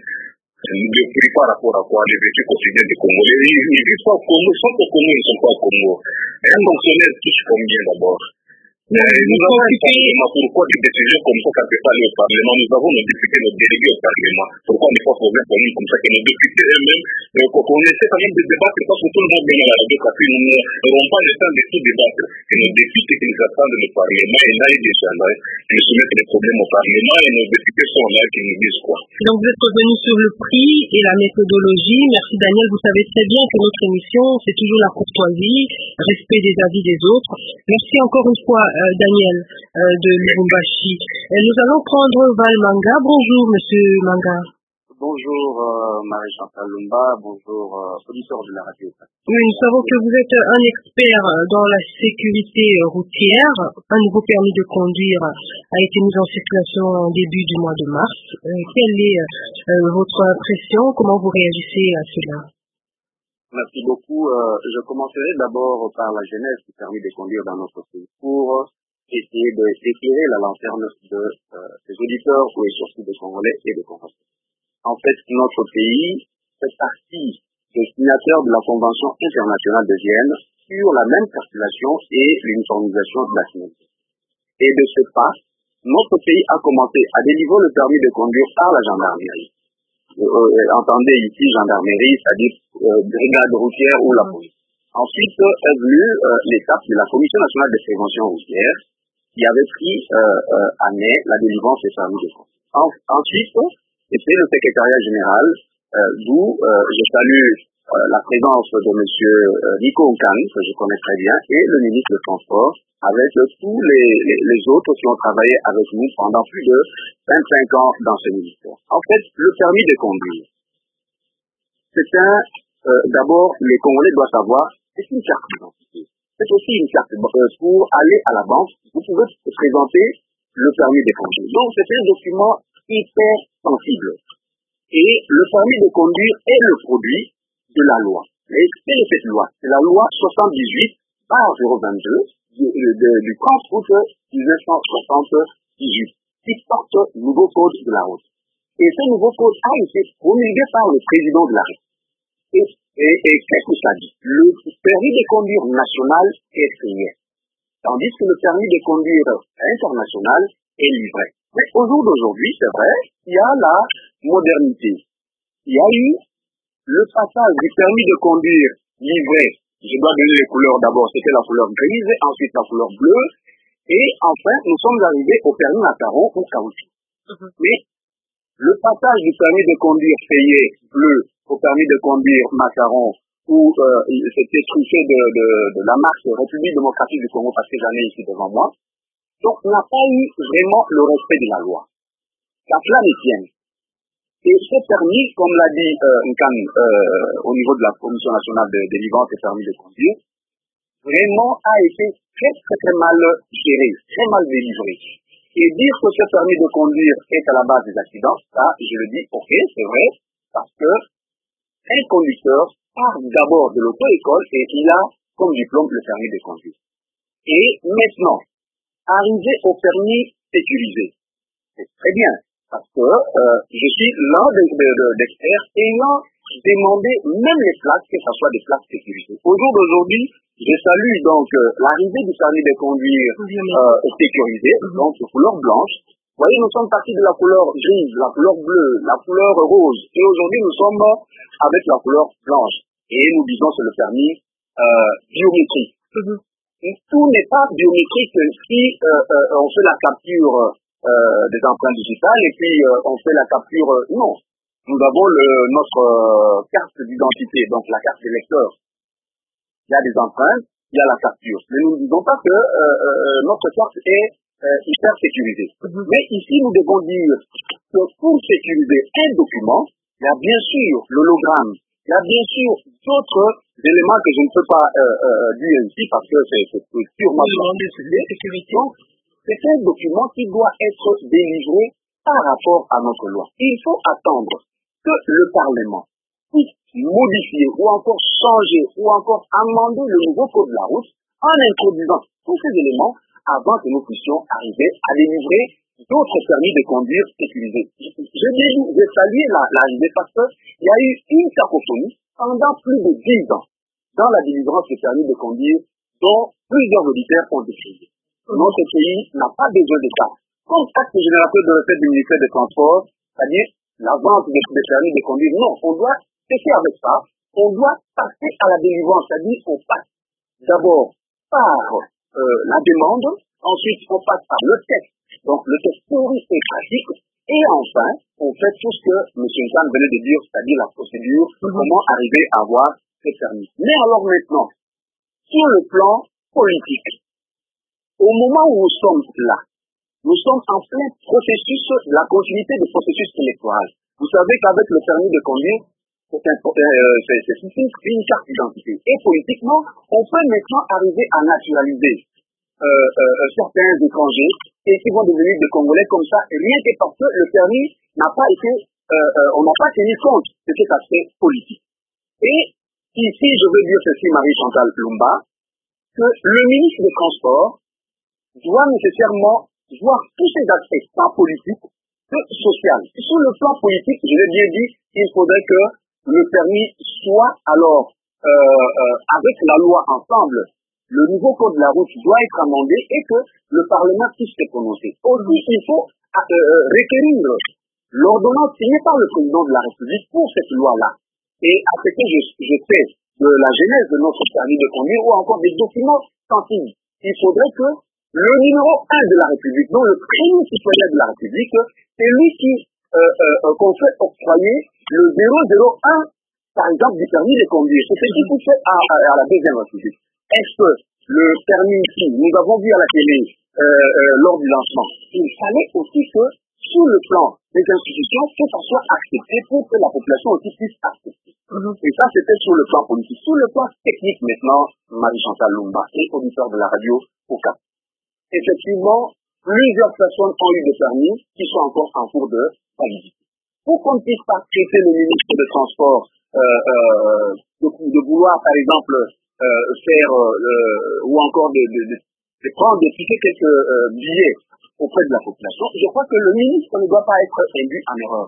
Le prix par rapport à quoi les véhicules quotidiens des Congolais, ils ne vivent pas au Congo, ils sont au Congo, ils ne sont pas au Congo. Un fonctionnaire touche combien d'abord? Euh, nous avons un Parlement, pourquoi des décisions comme ça, ça ne peut pas aller au Parlement? Nous avons nos députés, nos délégués au Parlement. Pourquoi on n'est pas poser un problème comme ça que nos députés eux-mêmes, euh, qu'on essaie quand même de débattre, parce que tout le monde vient à la radio, parce qu'ils n'auront pas le temps de tout débattre. Et nos députés qui nous attendent le Parlement, et là, ils déjà là, ils nous soumettent les problèmes au Parlement, et nos députés sont là, qui nous disent quoi. Donc vous êtes revenu sur le prix et la méthodologie. Merci Daniel, vous savez très bien que notre émission, c'est toujours la courtoisie, respect des avis des autres. Merci encore une fois, euh, Daniel euh, de Lubumbashi. Nous allons prendre Val Manga. Bonjour, monsieur Manga. Bonjour, euh, Marie-Chantal Lumba. Bonjour, euh, auditeur de la radio. Oui, nous savons que vous êtes un expert dans la sécurité routière. Un nouveau permis de conduire a été mis en circulation en début du mois de mars. Euh, quelle est euh, votre impression? Comment vous réagissez à cela? Merci beaucoup. Euh, je commencerai d'abord par la genèse du permis de conduire dans notre pays pour essayer de d'éclairer la lanterne de euh, des auditeurs ou et surtout des Congolais et des Congolais. En fait, notre pays fait partie des signataires de la Convention internationale de Vienne sur la même circulation et l'uniformisation de la finalité. Et de ce pas, notre pays a commencé à délivrer le permis de conduire par la gendarmerie. Euh, euh, entendez ici gendarmerie, c'est-à-dire euh, brigade routière ou la police. Ensuite est venue euh, l'étape de la Commission nationale de prévention routière qui avait pris euh, euh, à mai la délivrance des permis de conduire. En, ensuite, c'était le secrétariat général euh, d'où euh, je salue euh, la présence de M. Euh, Nico Nkan, que je connais très bien, et le ministre des Transports, avec euh, tous les, les, les autres qui ont travaillé avec nous pendant plus de vingt-cinq ans dans ce ministère. En fait, le permis de conduire, c'est un, euh, d'abord, les Congolais doivent savoir, c'est une carte d'identité. C'est aussi une carte euh, pour aller à la banque, vous pouvez présenter le permis de conduire. Donc, c'est un document hyper sensible. Et le permis de conduire est le produit de la loi. Et c'est cette loi, c'est la loi soixante-dix-huit par zéro vingt-deux du, de, du trente août mille neuf cent soixante-dix-huit qui porte le nouveau code de la route. Et ce nouveau code a été promulgué par le président de la République. Et Et, et qu'est-ce que ça dit? Le permis de conduire national est payé, tandis que le permis de conduire international est livré. Mais au jour d'aujourd'hui, c'est vrai, il y a la modernité. Il y a eu le passage du permis de conduire livré. Je dois donner les couleurs d'abord, c'était la couleur grise, ensuite la couleur bleue, et enfin, nous sommes arrivés au permis macaron ou caoutchouc. Mm-hmm. Mais le passage du permis de conduire payé bleu au permis de conduire macaron, où euh, c'était truffé de, de, de la marque République démocratique du Congo, parce que j'en ai ici devant moi, donc on n'a pas eu vraiment le respect de la loi. Qu'à cela ne tienne. Et ce permis, comme l'a dit euh, Nkan, euh, au niveau de la Commission nationale de délivrance des permis de conduire, vraiment a été très très très mal géré, très mal délivré. Et dire que ce permis de conduire est à la base des accidents, ça, je le dis, ok, c'est vrai, parce que un conducteur part d'abord de l'auto-école et il a comme diplôme le permis de conduire. Et maintenant, arriver au permis sécurisé, c'est très bien, parce que euh, je suis l'un des de, de, d'experts ayant demandé même les plaques, que ce soit des plaques sécurisées. Au jour d'aujourd'hui, je salue donc euh, l'arrivée du permis de conduire euh, sécurisé, donc de couleur blanche. Vous voyez, nous sommes partis de la couleur grise, la couleur bleue, la couleur rose, et aujourd'hui nous sommes avec la couleur blanche. Et nous disons c'est le permis euh, biométrique. Mm-hmm. Tout n'est pas biométrique si euh, euh, on fait la capture euh, des empreintes digitales et puis euh, on fait la capture... Euh, non, nous avons le, notre euh, carte d'identité, donc la carte d'électeur. Il y a des empreintes, il y a la capture. Mais nous ne disons pas que euh, euh, notre carte est euh, hyper sécurisée. Mm-hmm. Mais ici, nous devons dire que pour sécuriser un document, il y a bien sûr l'hologramme, il y a bien sûr d'autres éléments que je ne peux pas euh, euh, dire ici parce que c'est, c'est purement de sécurité. Donc, c'est un document qui doit être délivré par rapport à notre loi. Il faut attendre que le Parlement puisse modifier ou encore changer ou encore amender le nouveau code de la route en introduisant tous ces éléments avant que nous puissions arriver à délivrer d'autres permis de conduire sécurisés. Je, je, je salue l'arrivée parce qu'il y a eu une cacophonie pendant plus de dix ans dans la délivrance des permis de conduire dont plusieurs auditeurs ont décidé. Notre pays n'a pas besoin de ça. Comme acte générateur de recette du ministère des Transports, c'est-à-dire la vente des, des permis de conduire, non, on doit cesser avec ça. On doit passer à la délivrance, c'est-à-dire on passe d'abord par euh, la demande, ensuite on passe par le texte, donc le texte théorique et pratique, et enfin on fait tout ce que M. Nkan venait de dire, c'est-à-dire la procédure, mm-hmm. comment arriver à avoir ces permis. Mais alors maintenant, sur le plan politique, au moment où nous sommes là, nous sommes en plein processus, la continuité du processus électoral. Vous savez qu'avec le permis de conduire, c'est, un, euh, c'est, c'est, c'est une carte d'identité. Et politiquement, on peut maintenant arriver à naturaliser euh, euh, certains étrangers et qui vont devenir des Congolais comme ça, rien que parce que le permis n'a pas été, euh, euh, on n'a pas tenu compte de cet aspect politique. Et ici, je veux dire ceci, Marie-Chantal Lumba, que le ministre des Transports doit nécessairement voir tous ces aspects, tant politiques que sociaux. Sur le plan politique, je l'ai bien dit, il faudrait que le permis soit alors, euh, euh, avec la loi ensemble, le nouveau code de la route doit être amendé et que le Parlement puisse se prononcer. Aussi, il faut euh, requérir l'ordonnance signée par le président de la République pour cette loi-là. Et à ce que je, je sais de la genèse de notre permis de conduire ou encore des documents sensibles, il faudrait que le numéro un de la République, dont le premier citoyen de la République, c'est lui qui, euh, euh, qu'on fait octroyer le zéro zéro un, par exemple, du permis de conduire. C'est ce qui fait à, à, à la deuxième République. Est-ce que le permis ici, nous avons vu à la télé, euh, euh, lors du lancement, il fallait aussi que, sur le plan des institutions, que ça soit accepté pour que la population aussi puisse accepter. Mm-hmm. Et ça, c'était sur le plan politique. Sur le plan technique, maintenant, Marie-Chantal Lumba est auditeur de la radio au Cap. Effectivement, plusieurs personnes ont eu des permis qui sont encore en cours de validité. Pour qu'on ne puisse pas traiter le ministre des Transports euh, euh, de, de vouloir, par exemple, euh, faire euh, ou encore de, de, de, de prendre, de piquer quelques euh, billets auprès de la population, je crois que le ministre ne doit pas être induit en erreur.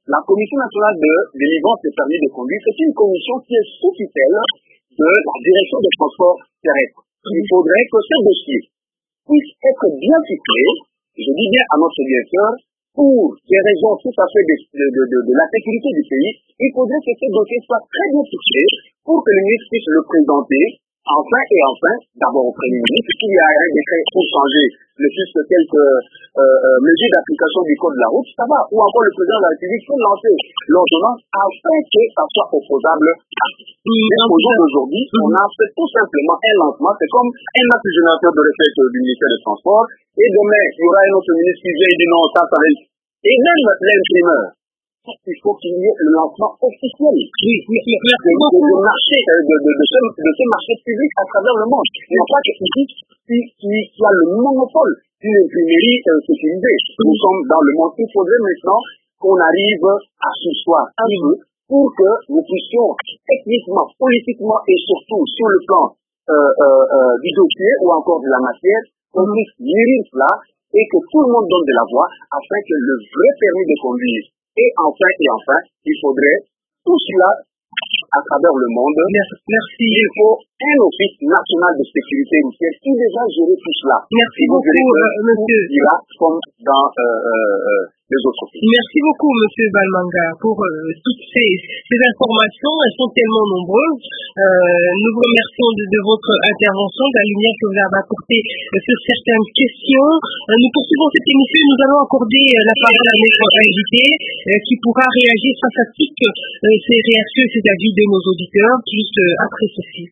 la Commission nationale de délivrance des permis de conduire, c'est une commission qui est sous tutelle de la direction des transports terrestres. Il faudrait que ce dossier puisse être bien ficelé, je dis bien à notre directeur, pour des raisons tout à fait de, de, de, de, de la sécurité du pays, il faudrait que ce dossier soit très bien ficelé pour que le ministre puisse le présenter enfin et enfin, d'abord au Premier ministre, s'il y a un décret pour changer le juste quelques euh, euh, mesures d'application du code de la route, ça va, ou encore le président de la République peut lancer l'ordonnance afin que ça soit opposable. Mais au jour d'aujourd'hui, on a fait tout simplement un lancement, c'est comme un acte générateur de réflexe du ministère des Transports, et demain, il y aura un autre ministre qui vient et dit non, ça, ça va. Et même l'imprimeur, il faut qu'il y ait le lancement officiel oui, oui, oui, de, de, de, marché, de, de, de, ce, de ce marché public à travers le monde. Il n'y a pas que ici qui, qui, qui a le monopole d'une imprimerie euh, sécurisée. Nous sommes dans le monde. Il faudrait maintenant qu'on arrive à s'asseoir un peu pour que nous puissions techniquement, politiquement et surtout sur le plan euh, euh, euh, du dossier ou encore de la matière, qu'on puisse guérir cela et que tout le monde donne de la voix afin que le vrai permis de conduire. Et enfin, et enfin, il faudrait tout cela à travers le monde. Merci. Il faut un office national de sécurité routière qui déjà gère tout cela. Merci beaucoup, euh, monsieur. Là, comme dans euh, euh, les autres pays. Merci beaucoup, monsieur Balmanga, pour euh, toutes ces, ces informations. Elles sont tellement nombreuses. Euh, nous vous remercions de, de votre intervention, de la lumière que vous avez apportée euh, sur certaines questions. Euh, nous poursuivons cette émission et nous allons accorder euh, la parole à notre invité euh, qui pourra réagir face à toutes euh, ces réactions et ces avis de nos auditeurs, juste euh, après ceci.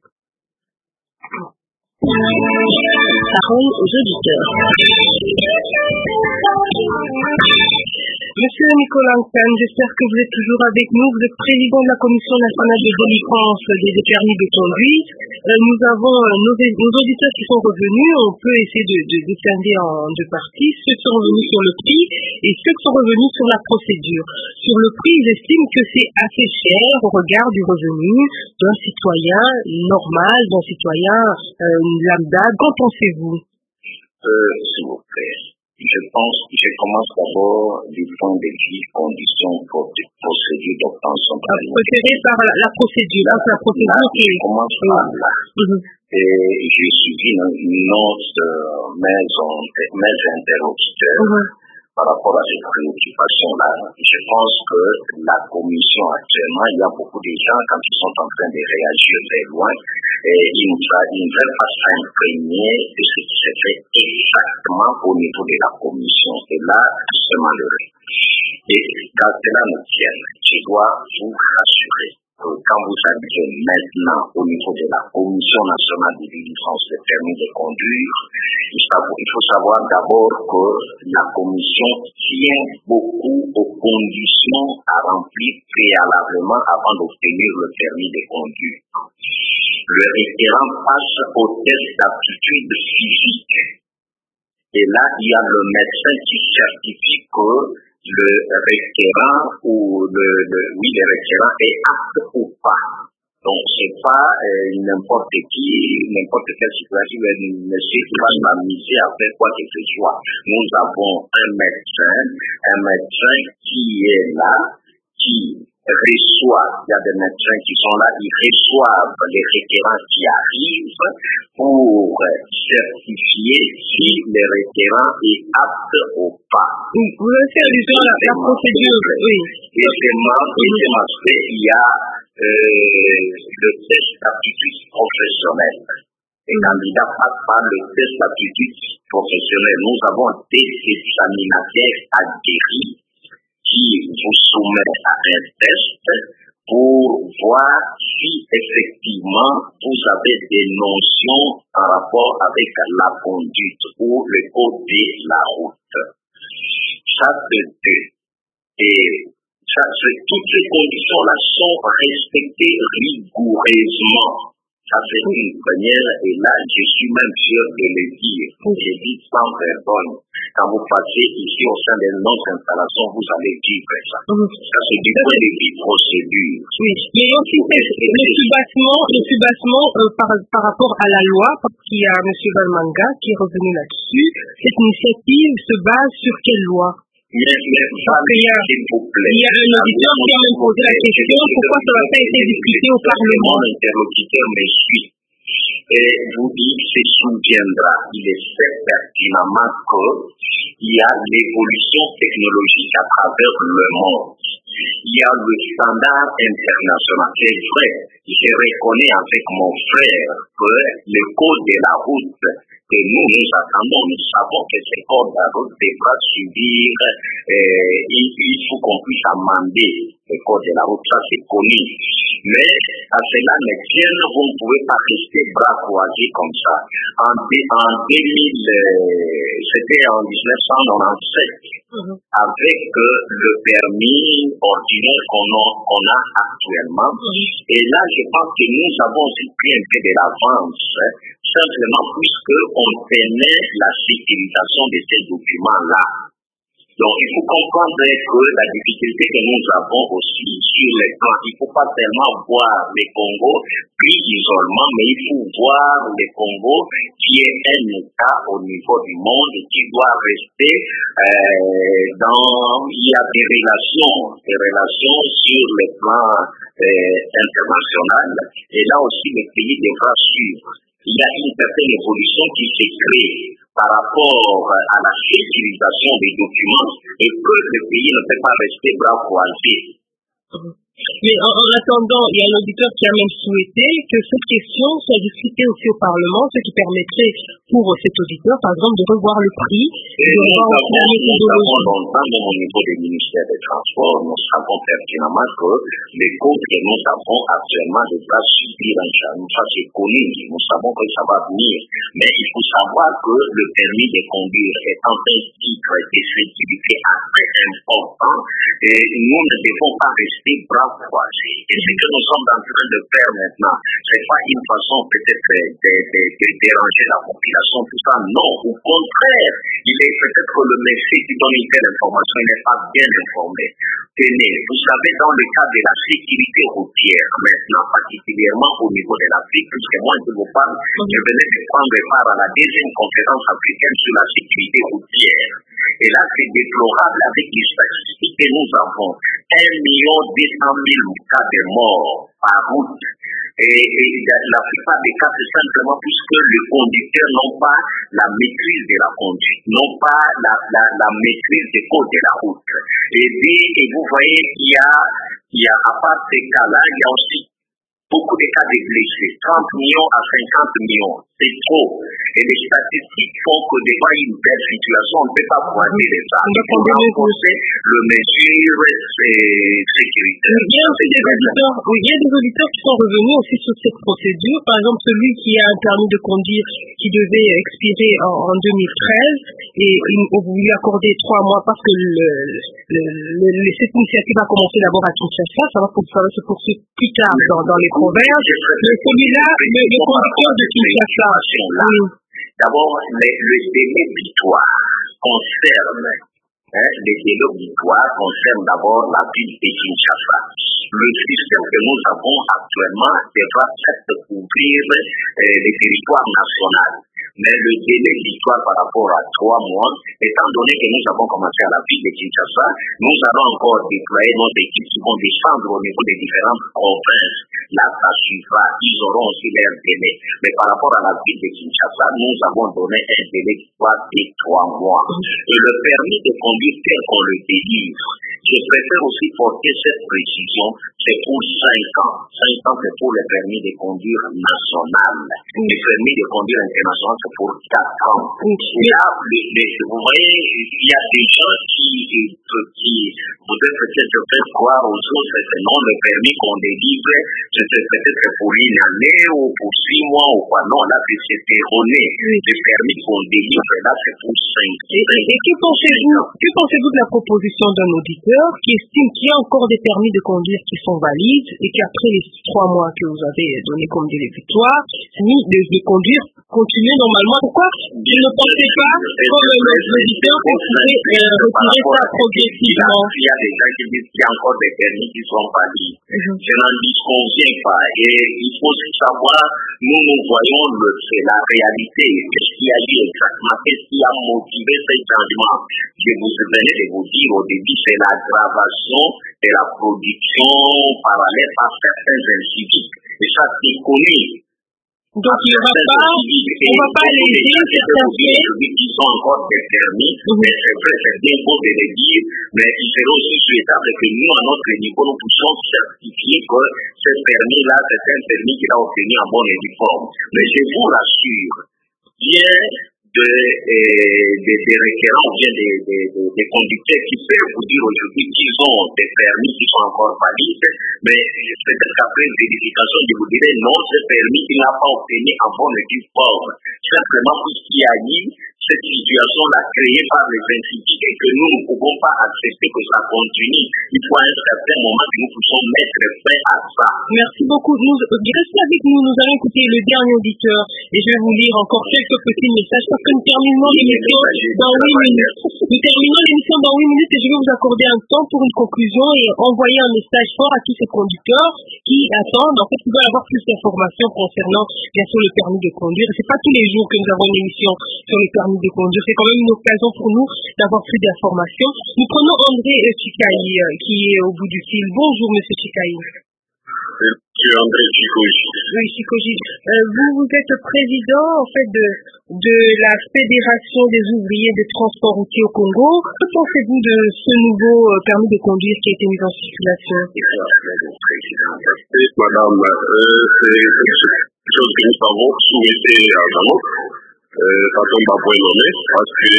Parole aux auditeurs. Monsieur Nicolas Nkane, j'espère que vous êtes toujours avec nous. Vous êtes président de la Commission nationale de délivrance des permis de conduire. Euh, nous avons euh, nos, nos auditeurs qui sont revenus. On peut essayer de, de distinguer en deux parties. Ceux qui sont revenus sur le prix et ceux qui sont revenus sur la procédure. Sur le prix, ils estiment que c'est assez cher au regard du revenu d'un citoyen normal, d'un citoyen euh, lambda. Qu'en pensez-vous? euh, S'il vous plaît. Je pense, je commence d'abord du point de vue conditions pour de procédure d'obtention. Préféré par la, la procédure, là, la procédure là, qui je commence par là. Mm-hmm. Et j'ai suivi notre maison, mes interlocuteurs mm-hmm. par rapport à cette préoccupation-là. Je pense que la commission actuellement, il y a beaucoup de gens, quand ils sont en train de réagir très loin, et ils ne veulent pas s'imprégner de ce qui se fait exactement au niveau de la commission. Et là, c'est malheureux. Et quand cela nous tient, je dois vous rassurer que quand vous arrivez maintenant au niveau de la Commission nationale de délivrance des permis de conduire, il faut savoir d'abord que la commission tient beaucoup aux conditions à remplir préalablement avant d'obtenir le permis de conduire. Le référent passe au test d'aptitude physique. Et là, il y a le médecin qui certifie que le référent ou le, le oui, le référent est apte ou pas. Donc, c'est pas euh, n'importe qui, n'importe quel citoyen, monsieur qui va s'amuser à faire quoi que ce soit. Nous avons un médecin, un médecin qui est là, qui reçoit, il y a des médecins qui sont là, ils reçoivent les référents qui arrivent pour certifier si le référent est apte ou pas. Oui, vous avez fait allusion à la, la procédure, oui. Deuxièmement, deuxième aspect, il y a euh, le test d'aptitude professionnelle. Les candidats passent par le test d'aptitude professionnelle. Nous avons des examinateurs adhérents qui vous soumet à un test pour voir si effectivement vous avez des notions en rapport avec la conduite ou le code de la route. Ça, c'est deux. Et ça, toutes ces conditions-là sont respectées rigoureusement. Ça, c'est une première, et là, je suis même sûr de le dire. Je dis sans vergogne. Quand vous passez ici au sein de notre installation, vous allez vivre ça. Mmh. Ça, c'est du point de vue procédure. Oui, mais aussi, le soubassement, le soubassement euh, par, par rapport à la loi, parce qu'il y a M. Balmanga qui est revenu là-dessus, cette initiative se base sur quelle loi? Mais, mais, il y a, s'il vous plaît. Il y a un auditeur qui a même posé la question pourquoi ça n'a pas été discuté au Parlement. Mon interlocuteur me suit. Et vous dites, se souviendra, il est fait pertinemment qu'il y a l'évolution technologique à travers le monde. Il y a le standard international. C'est vrai, je reconnais avec mon frère que le code de la route que nous, nous attendons, nous savons que ce code de la route devra subir, euh, il, il faut qu'on puisse amender le code de la route, ça c'est connu. Mais à cela ne tienne, vous ne pouvez pas rester bras croisés comme ça. En, en deux mille, euh, c'était en dix-neuf cent quatre-vingt-dix-sept, mmh. avec euh, le permis ordinaire qu'on a, qu'on a actuellement. Mmh. Et là, je pense que nous avons aussi pris un peu de l'avance, hein, simplement puisque on tenait la sécurisation de ces documents-là. Donc, il faut comprendre que la difficulté que nous avons aussi sur les plans, il ne faut pas tellement voir le Congo pris isolement, mais il faut voir le Congo qui est un État au niveau du monde et qui doit rester euh, dans, il y a des relations, des relations sur le plan euh, international. Et là aussi, le pays devra suivre. Il y a une certaine évolution qui s'est créée par rapport à la sécurisation des documents et que le pays ne peut pas rester bras croisés. Mais en, en attendant, il y a un auditeur qui a même souhaité que cette question soit discutée aussi au Parlement, ce qui permettrait pour cet auditeur, par exemple, de revoir le prix, et de nous revoir avons, la méthodologie. Nous avons longtemps, même au niveau des ministères des Transports, nous savons pertinemment que les coûts que nous avons actuellement devraient subir un changement. Ça, c'est connu. Nous savons que ça va venir. Mais il faut savoir que le permis de conduire étant un titre de sécurité assez important, et nous ne devons pas rester bras croisés. Et ce que nous sommes en train de faire maintenant, ce n'est pas une façon peut-être de, de, de, de déranger la population, tout ça. Non, au contraire, il est peut-être que le monsieur qui donne une telle information, il n'est pas bien informé. Tenez, vous savez, dans le cas de la sécurité routière, maintenant, particulièrement au niveau de l'Afrique, puisque moi je vous parle, je venais de prendre part à la deuxième conférence africaine sur la sécurité routière. Et là, c'est déplorable avec les statistiques que nous avons. un million deux cent mille cas de morts par route. Et, et la plupart des cas, c'est simplement puisque les conducteurs n'ont pas la maîtrise de la conduite, n'ont pas la, la, la maîtrise des codes de la route. Et, puis, et vous voyez qu'il y a, il y a, à part ces cas-là, il y a aussi beaucoup de cas de blessés, trente millions à cinquante millions, c'est trop. Et les statistiques font que devant une belle situation, on ne peut pas croiser les armes. Il faut renforcer le mesure sécuritaire. Il y a aussi des auditeurs, oui, il y a des auditeurs qui sont revenus aussi sur cette procédure. Par exemple, celui qui a un permis de conduire qui devait expirer en, en deux mille treize et on voulu accorder trois mois parce que le, le, le, le, cette initiative a commencé d'abord à Kinshasa, ça va, ça va se poursuivre plus tard dans, dans les provinces. Mais celui-là, le, le conducteur de Kinshasa, oui. D'abord, le, le délai butoir concerne, hein, les délais butoirs concernent d'abord la ville de Kinshasa. Le système que nous avons actuellement devra peut-être couvrir euh, les territoires nationaux. Mais le délai butoir par rapport à trois mois, étant donné que nous avons commencé à la ville de Kinshasa, nous allons encore déployer nos équipes qui vont descendre au niveau des différentes provinces. Là, ça suivra, ils auront aussi leur délai. Mais par rapport à la ville de Kinshasa, nous avons donné un délai butoir de trois mois. Et le permis de conduire tel qu'on le délivre, je préfère aussi porter cette précision, c'est pour cinq ans. cinq ans, c'est pour le permis de conduire national. Le permis de conduire international, c'est pour quatre ans. Et là, les, les, vous voyez, il y a des gens qui, qui voudraient peut-être faire croire aux autres que non, le permis qu'on délivre, c'est peut-être pour une année ou pour six mois ou quoi. Non, là, c'est erroné. Le permis qu'on délivre, là, c'est pour cinq ans. Et, et, et que pensez-vous, que pensez-vous de la proposition d'un auditeur qui estime qu'il y a encore des permis de conduire qui sont valides et qu'après les trois mois que vous avez donné comme délai butoir, ni de, de conduire continuer normalement. Pourquoi vous ne pensez pas, comme l'auditeur, qu'on pourrait euh, retirer ça progressivement? Il y a des gens qui disent qu'il y a encore des permis qui ne sont pas libres. Mm-hmm. Je n'en disconviens pas. Et il faut savoir, nous, nous voyons le fait, la réalité. Qu'est-ce qu'il y a eu exactement? Qu'est-ce qui a motivé ces changements? Je vous venais de vous dire au début, c'est l'aggravation de la production parallèle par certains individus. Et ça, c'est connu. Donc il ne va pas, on va pas léser certains faits qui sont encore des permis, mm-hmm. mais c'est vrai, c'est bien beau de le dire, mais il serait aussi souhaitable que nous, à notre niveau, nous puissions certifier que ce permis-là, c'est un permis qu'il a obtenu en bonne et due forme. Mais je vous rassure, bien de, euh, des, des référents ou bien des, des, des, des conducteurs qui peuvent vous dire aujourd'hui qu'ils ont des permis qui sont encore valides, mais peut-être qu'après une vérification, je vous dirais non, ce permis, il n'a pas obtenu en bonne et due forme. Simplement, puisqu'il y a eu cette situation-là créée par les individus et que nous ne pouvons pas accepter que ça continue. Il faut à un certain moment que nous puissions mettre fin à ça. Merci beaucoup. Nous, restez avec nous, nous allons écouter le dernier auditeur et je vais vous lire encore quelques petits messages parce que nous terminons l'émission dans huit minutes. Nous terminons l'émission dans huit minutes et je vais vous accorder un temps pour une conclusion et envoyer un message fort à tous ces conducteurs qui attendent, en fait, qui veulent avoir plus d'informations concernant, bien sûr, le permis de conduire. C'est pas tous les jours que nous avons une émission sur le permis de conduire. C'est quand même une occasion pour nous d'avoir plus d'informations. Nous prenons André Chikaï qui est au bout du fil. Bonjour, monsieur Chikaï. Monsieur André Chikoji. Oui, Chikoji. Euh, vous, vous êtes président, en fait, de, de la Fédération des ouvriers des transports routiers au Congo. Que pensez-vous de ce nouveau euh, permis de conduire qui a été mis en circulation? Madame, euh, c'est quelque chose que nous avons souhaité à l'annonce. Euh, ça tombe à point nommé parce que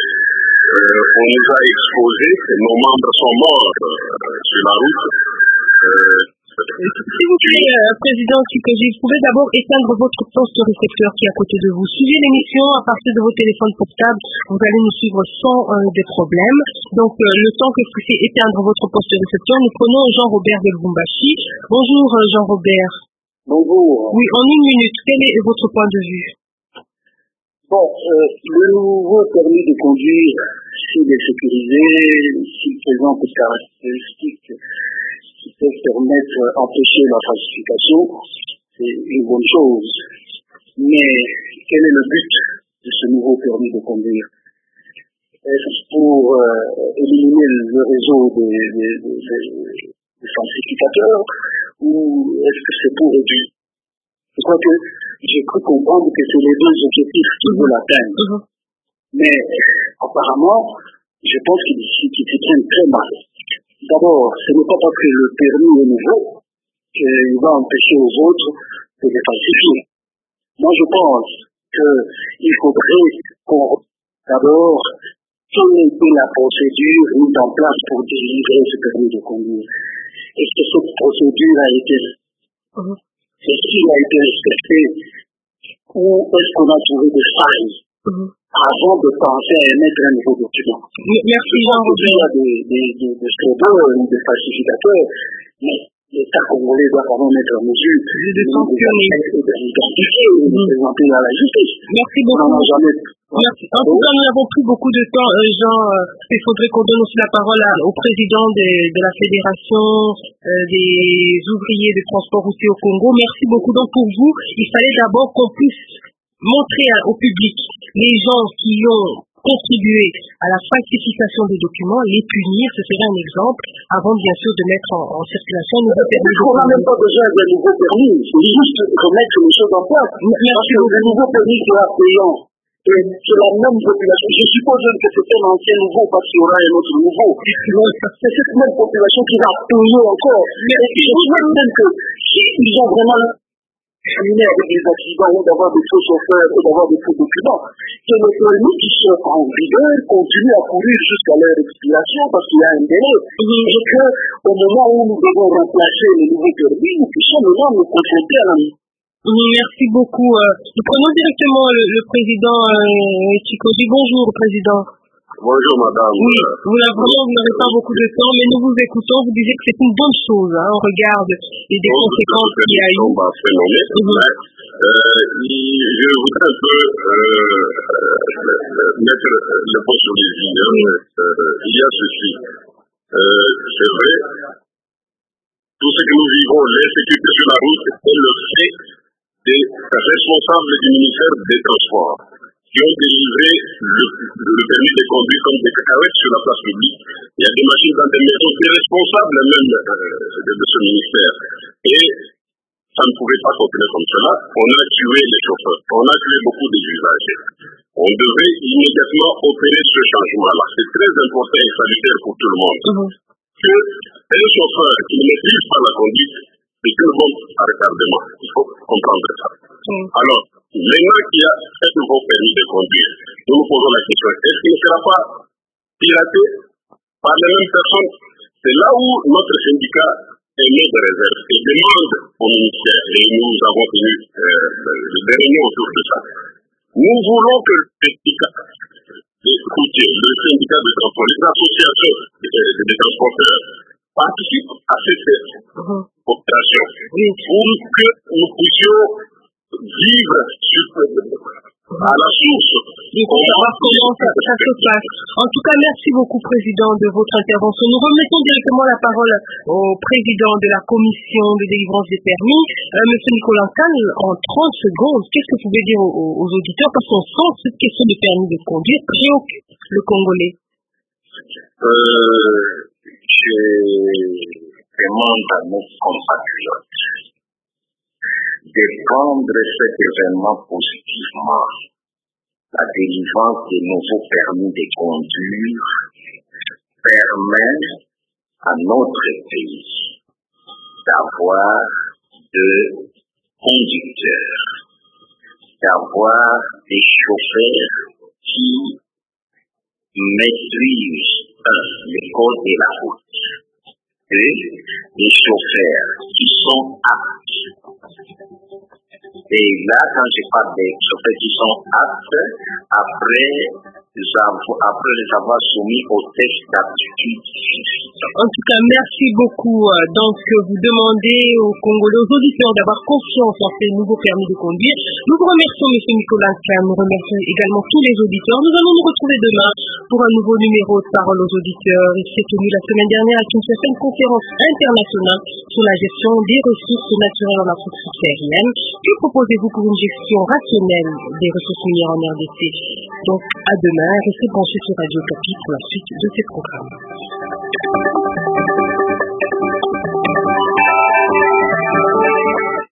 euh, on nous a exposé, nos membres sont morts euh, sur la route. Euh, S'il vous plaît, euh, Président Chikoji, vous pouvez d'abord éteindre votre poste récepteur qui est à côté de vous. Suivez l'émission à partir de vos téléphones portables. Vous allez nous suivre sans euh, des problèmes. Donc, euh, le temps que vous puissiez éteindre votre poste récepteur, nous prenons Jean-Robert de Lubumbashi. Bonjour, euh, Jean-Robert. Bonjour. Oui, en une minute, quel est votre point de vue? Bon, euh, le nouveau permis de conduire, s'il est sécurisé, s'il présente des caractéristiques qui peuvent permettre d'empêcher la falsification, c'est une bonne chose. Mais quel est le but de ce nouveau permis de conduire? Est-ce pour euh, éliminer le réseau des, des, des, des falsificateurs ou est-ce que c'est pour réduire? Je crois que j'ai cru comprendre que c'est les deux objectifs qui veulent atteindre. Mm-hmm. Mais apparemment, je pense qu'ils s'y tiennent très mal. D'abord, ce n'est pas parce que le permis est nouveau qu'il va empêcher aux autres de les falsifier. Moi, je pense qu'il faudrait qu'on d'abord quelle était la procédure mise en place pour délivrer ce permis de conduire. Est-ce que cette procédure a été mm-hmm. Est-ce qu'il a été respecté ou est-ce qu'on a trouvé des failles mmh. avant de penser à émettre un nouveau document? Merci Jean. Il y a des, des, des, des fraudeurs ou des falsificateurs, mais l'État congolais doit quand même mettre en mesure de sanctionner et d'identifier et de présenter à la justice. Merci beaucoup. On n'en a jamais. Merci. En tout cas, nous n'avons plus beaucoup de temps, euh, Jean. Euh, il faudrait qu'on donne aussi la parole à, au président de, de la Fédération euh, des ouvriers de transport routier au Congo. Merci beaucoup. Donc, pour vous, il fallait d'abord qu'on puisse montrer à, au public les gens qui ont contribué à la falsification des documents, les punir, ce serait un exemple, avant bien sûr de mettre en, en circulation un nouveau permis. On n'a même pas besoin d'un nouveau permis, c'est juste remettre les choses en place. Parce que le nouveau permis sera payant. Et c'est la même population. Je suppose que c'est un ancien nouveau parce qu'il y aura un autre nouveau. C'est cette même population qui va payer encore. Mais je souhaite même que s'ils ont vraiment terminé avec des accidents ou d'avoir des faux chauffeurs ou d'avoir des faux documents, que les permis qui sont en vigueur continuent à courir jusqu'à leur expiration parce qu'il y a un délai. Et qu'au moment où nous devons remplacer les nouveaux permis, nous puissions maintenant nous confronter à la Merci beaucoup. Nous prenons directement le, le président euh, Chikoji. Bonjour, président. Bonjour madame. Oui, vous vraiment, vous n'avez pas beaucoup de temps, mais nous vous écoutons, vous disiez que c'est une bonne chose, hein, on regarde les des bon, conséquences qu'il y a eu. Mm-hmm. Mais, euh, je voudrais un peu euh, euh, mettre le point sur les lignes. Oui. Euh, il y a ceci. Euh, c'est vrai, tout ce que nous vivons, l'insécurité sur la route, est le fait des responsables du ministère des Transports qui ont délivré le, le permis de conduire comme des cacahuètes sur la place publique. Il y a des machines dans des maisons, des responsables même euh, de, de ce ministère. Et ça ne pouvait pas continuer comme cela. On a tué les chauffeurs, on a tué beaucoup des usagers. On devait immédiatement opérer ce changement-là. C'est très important et salutaire pour tout le monde. Mm-hmm. Que un chauffeur qui ne maîtrise pas la conduite, c'est une bombe à retardement. Il faut comprendre ça. Mm-hmm. Alors, maintenant qu'il y a un nouveau permis de conduire, nous nous posons la question, est-ce qu'il ne sera pas piraté par les mêmes personnes? C'est là où notre syndicat émet des réserves et demande au ministère, et nous avons tenu euh, des réunions autour de ça. Nous voulons que le syndicat des routiers, le syndicat de transport, les associations des, des transporteurs participent à cette uh-huh. opération oui. pour que nous puissions vivre sur, à la source. Et pour savoir comment ça, ça se passe. En tout cas, merci beaucoup, Président, de votre intervention. Nous remettons directement la parole au Président de la Commission de délivrance des permis, euh, M. Nicolas Kahn, en trente secondes. Qu'est-ce que vous pouvez dire aux, aux auditeurs? Parce qu'on sent que cette question de permis de conduire préoccupe le Congolais. Euh, je demande à nos compatriotes de prendre cet événement positivement. La délivrance des nouveaux permis de conduire permet à notre pays d'avoir de conducteurs, d'avoir des chauffeurs qui maîtrisent un, le code de la route et des chauffeurs qui sont aptes. Et là, quand je parle des chauffeurs qui sont aptes, après, après les avoir soumis au test d'aptitude physique. En tout cas, merci beaucoup. Donc, vous demandez aux Congolais, aux auditeurs d'avoir confiance en ces nouveaux permis de conduire. Nous vous remercions, M. Nicolas Kahn. Nous remercions également tous les auditeurs. Nous allons nous retrouver demain pour un nouveau numéro de Parole aux auditeurs. Il s'est tenu la semaine dernière à Kinshasa une conférence internationale sur la gestion des ressources naturelles en Afrique subsaharienne. Que proposez-vous pour une gestion rationnelle des ressources minières en R D C? Donc, à demain. Restez branchés sur Radio Capi pour la suite de ces programmes.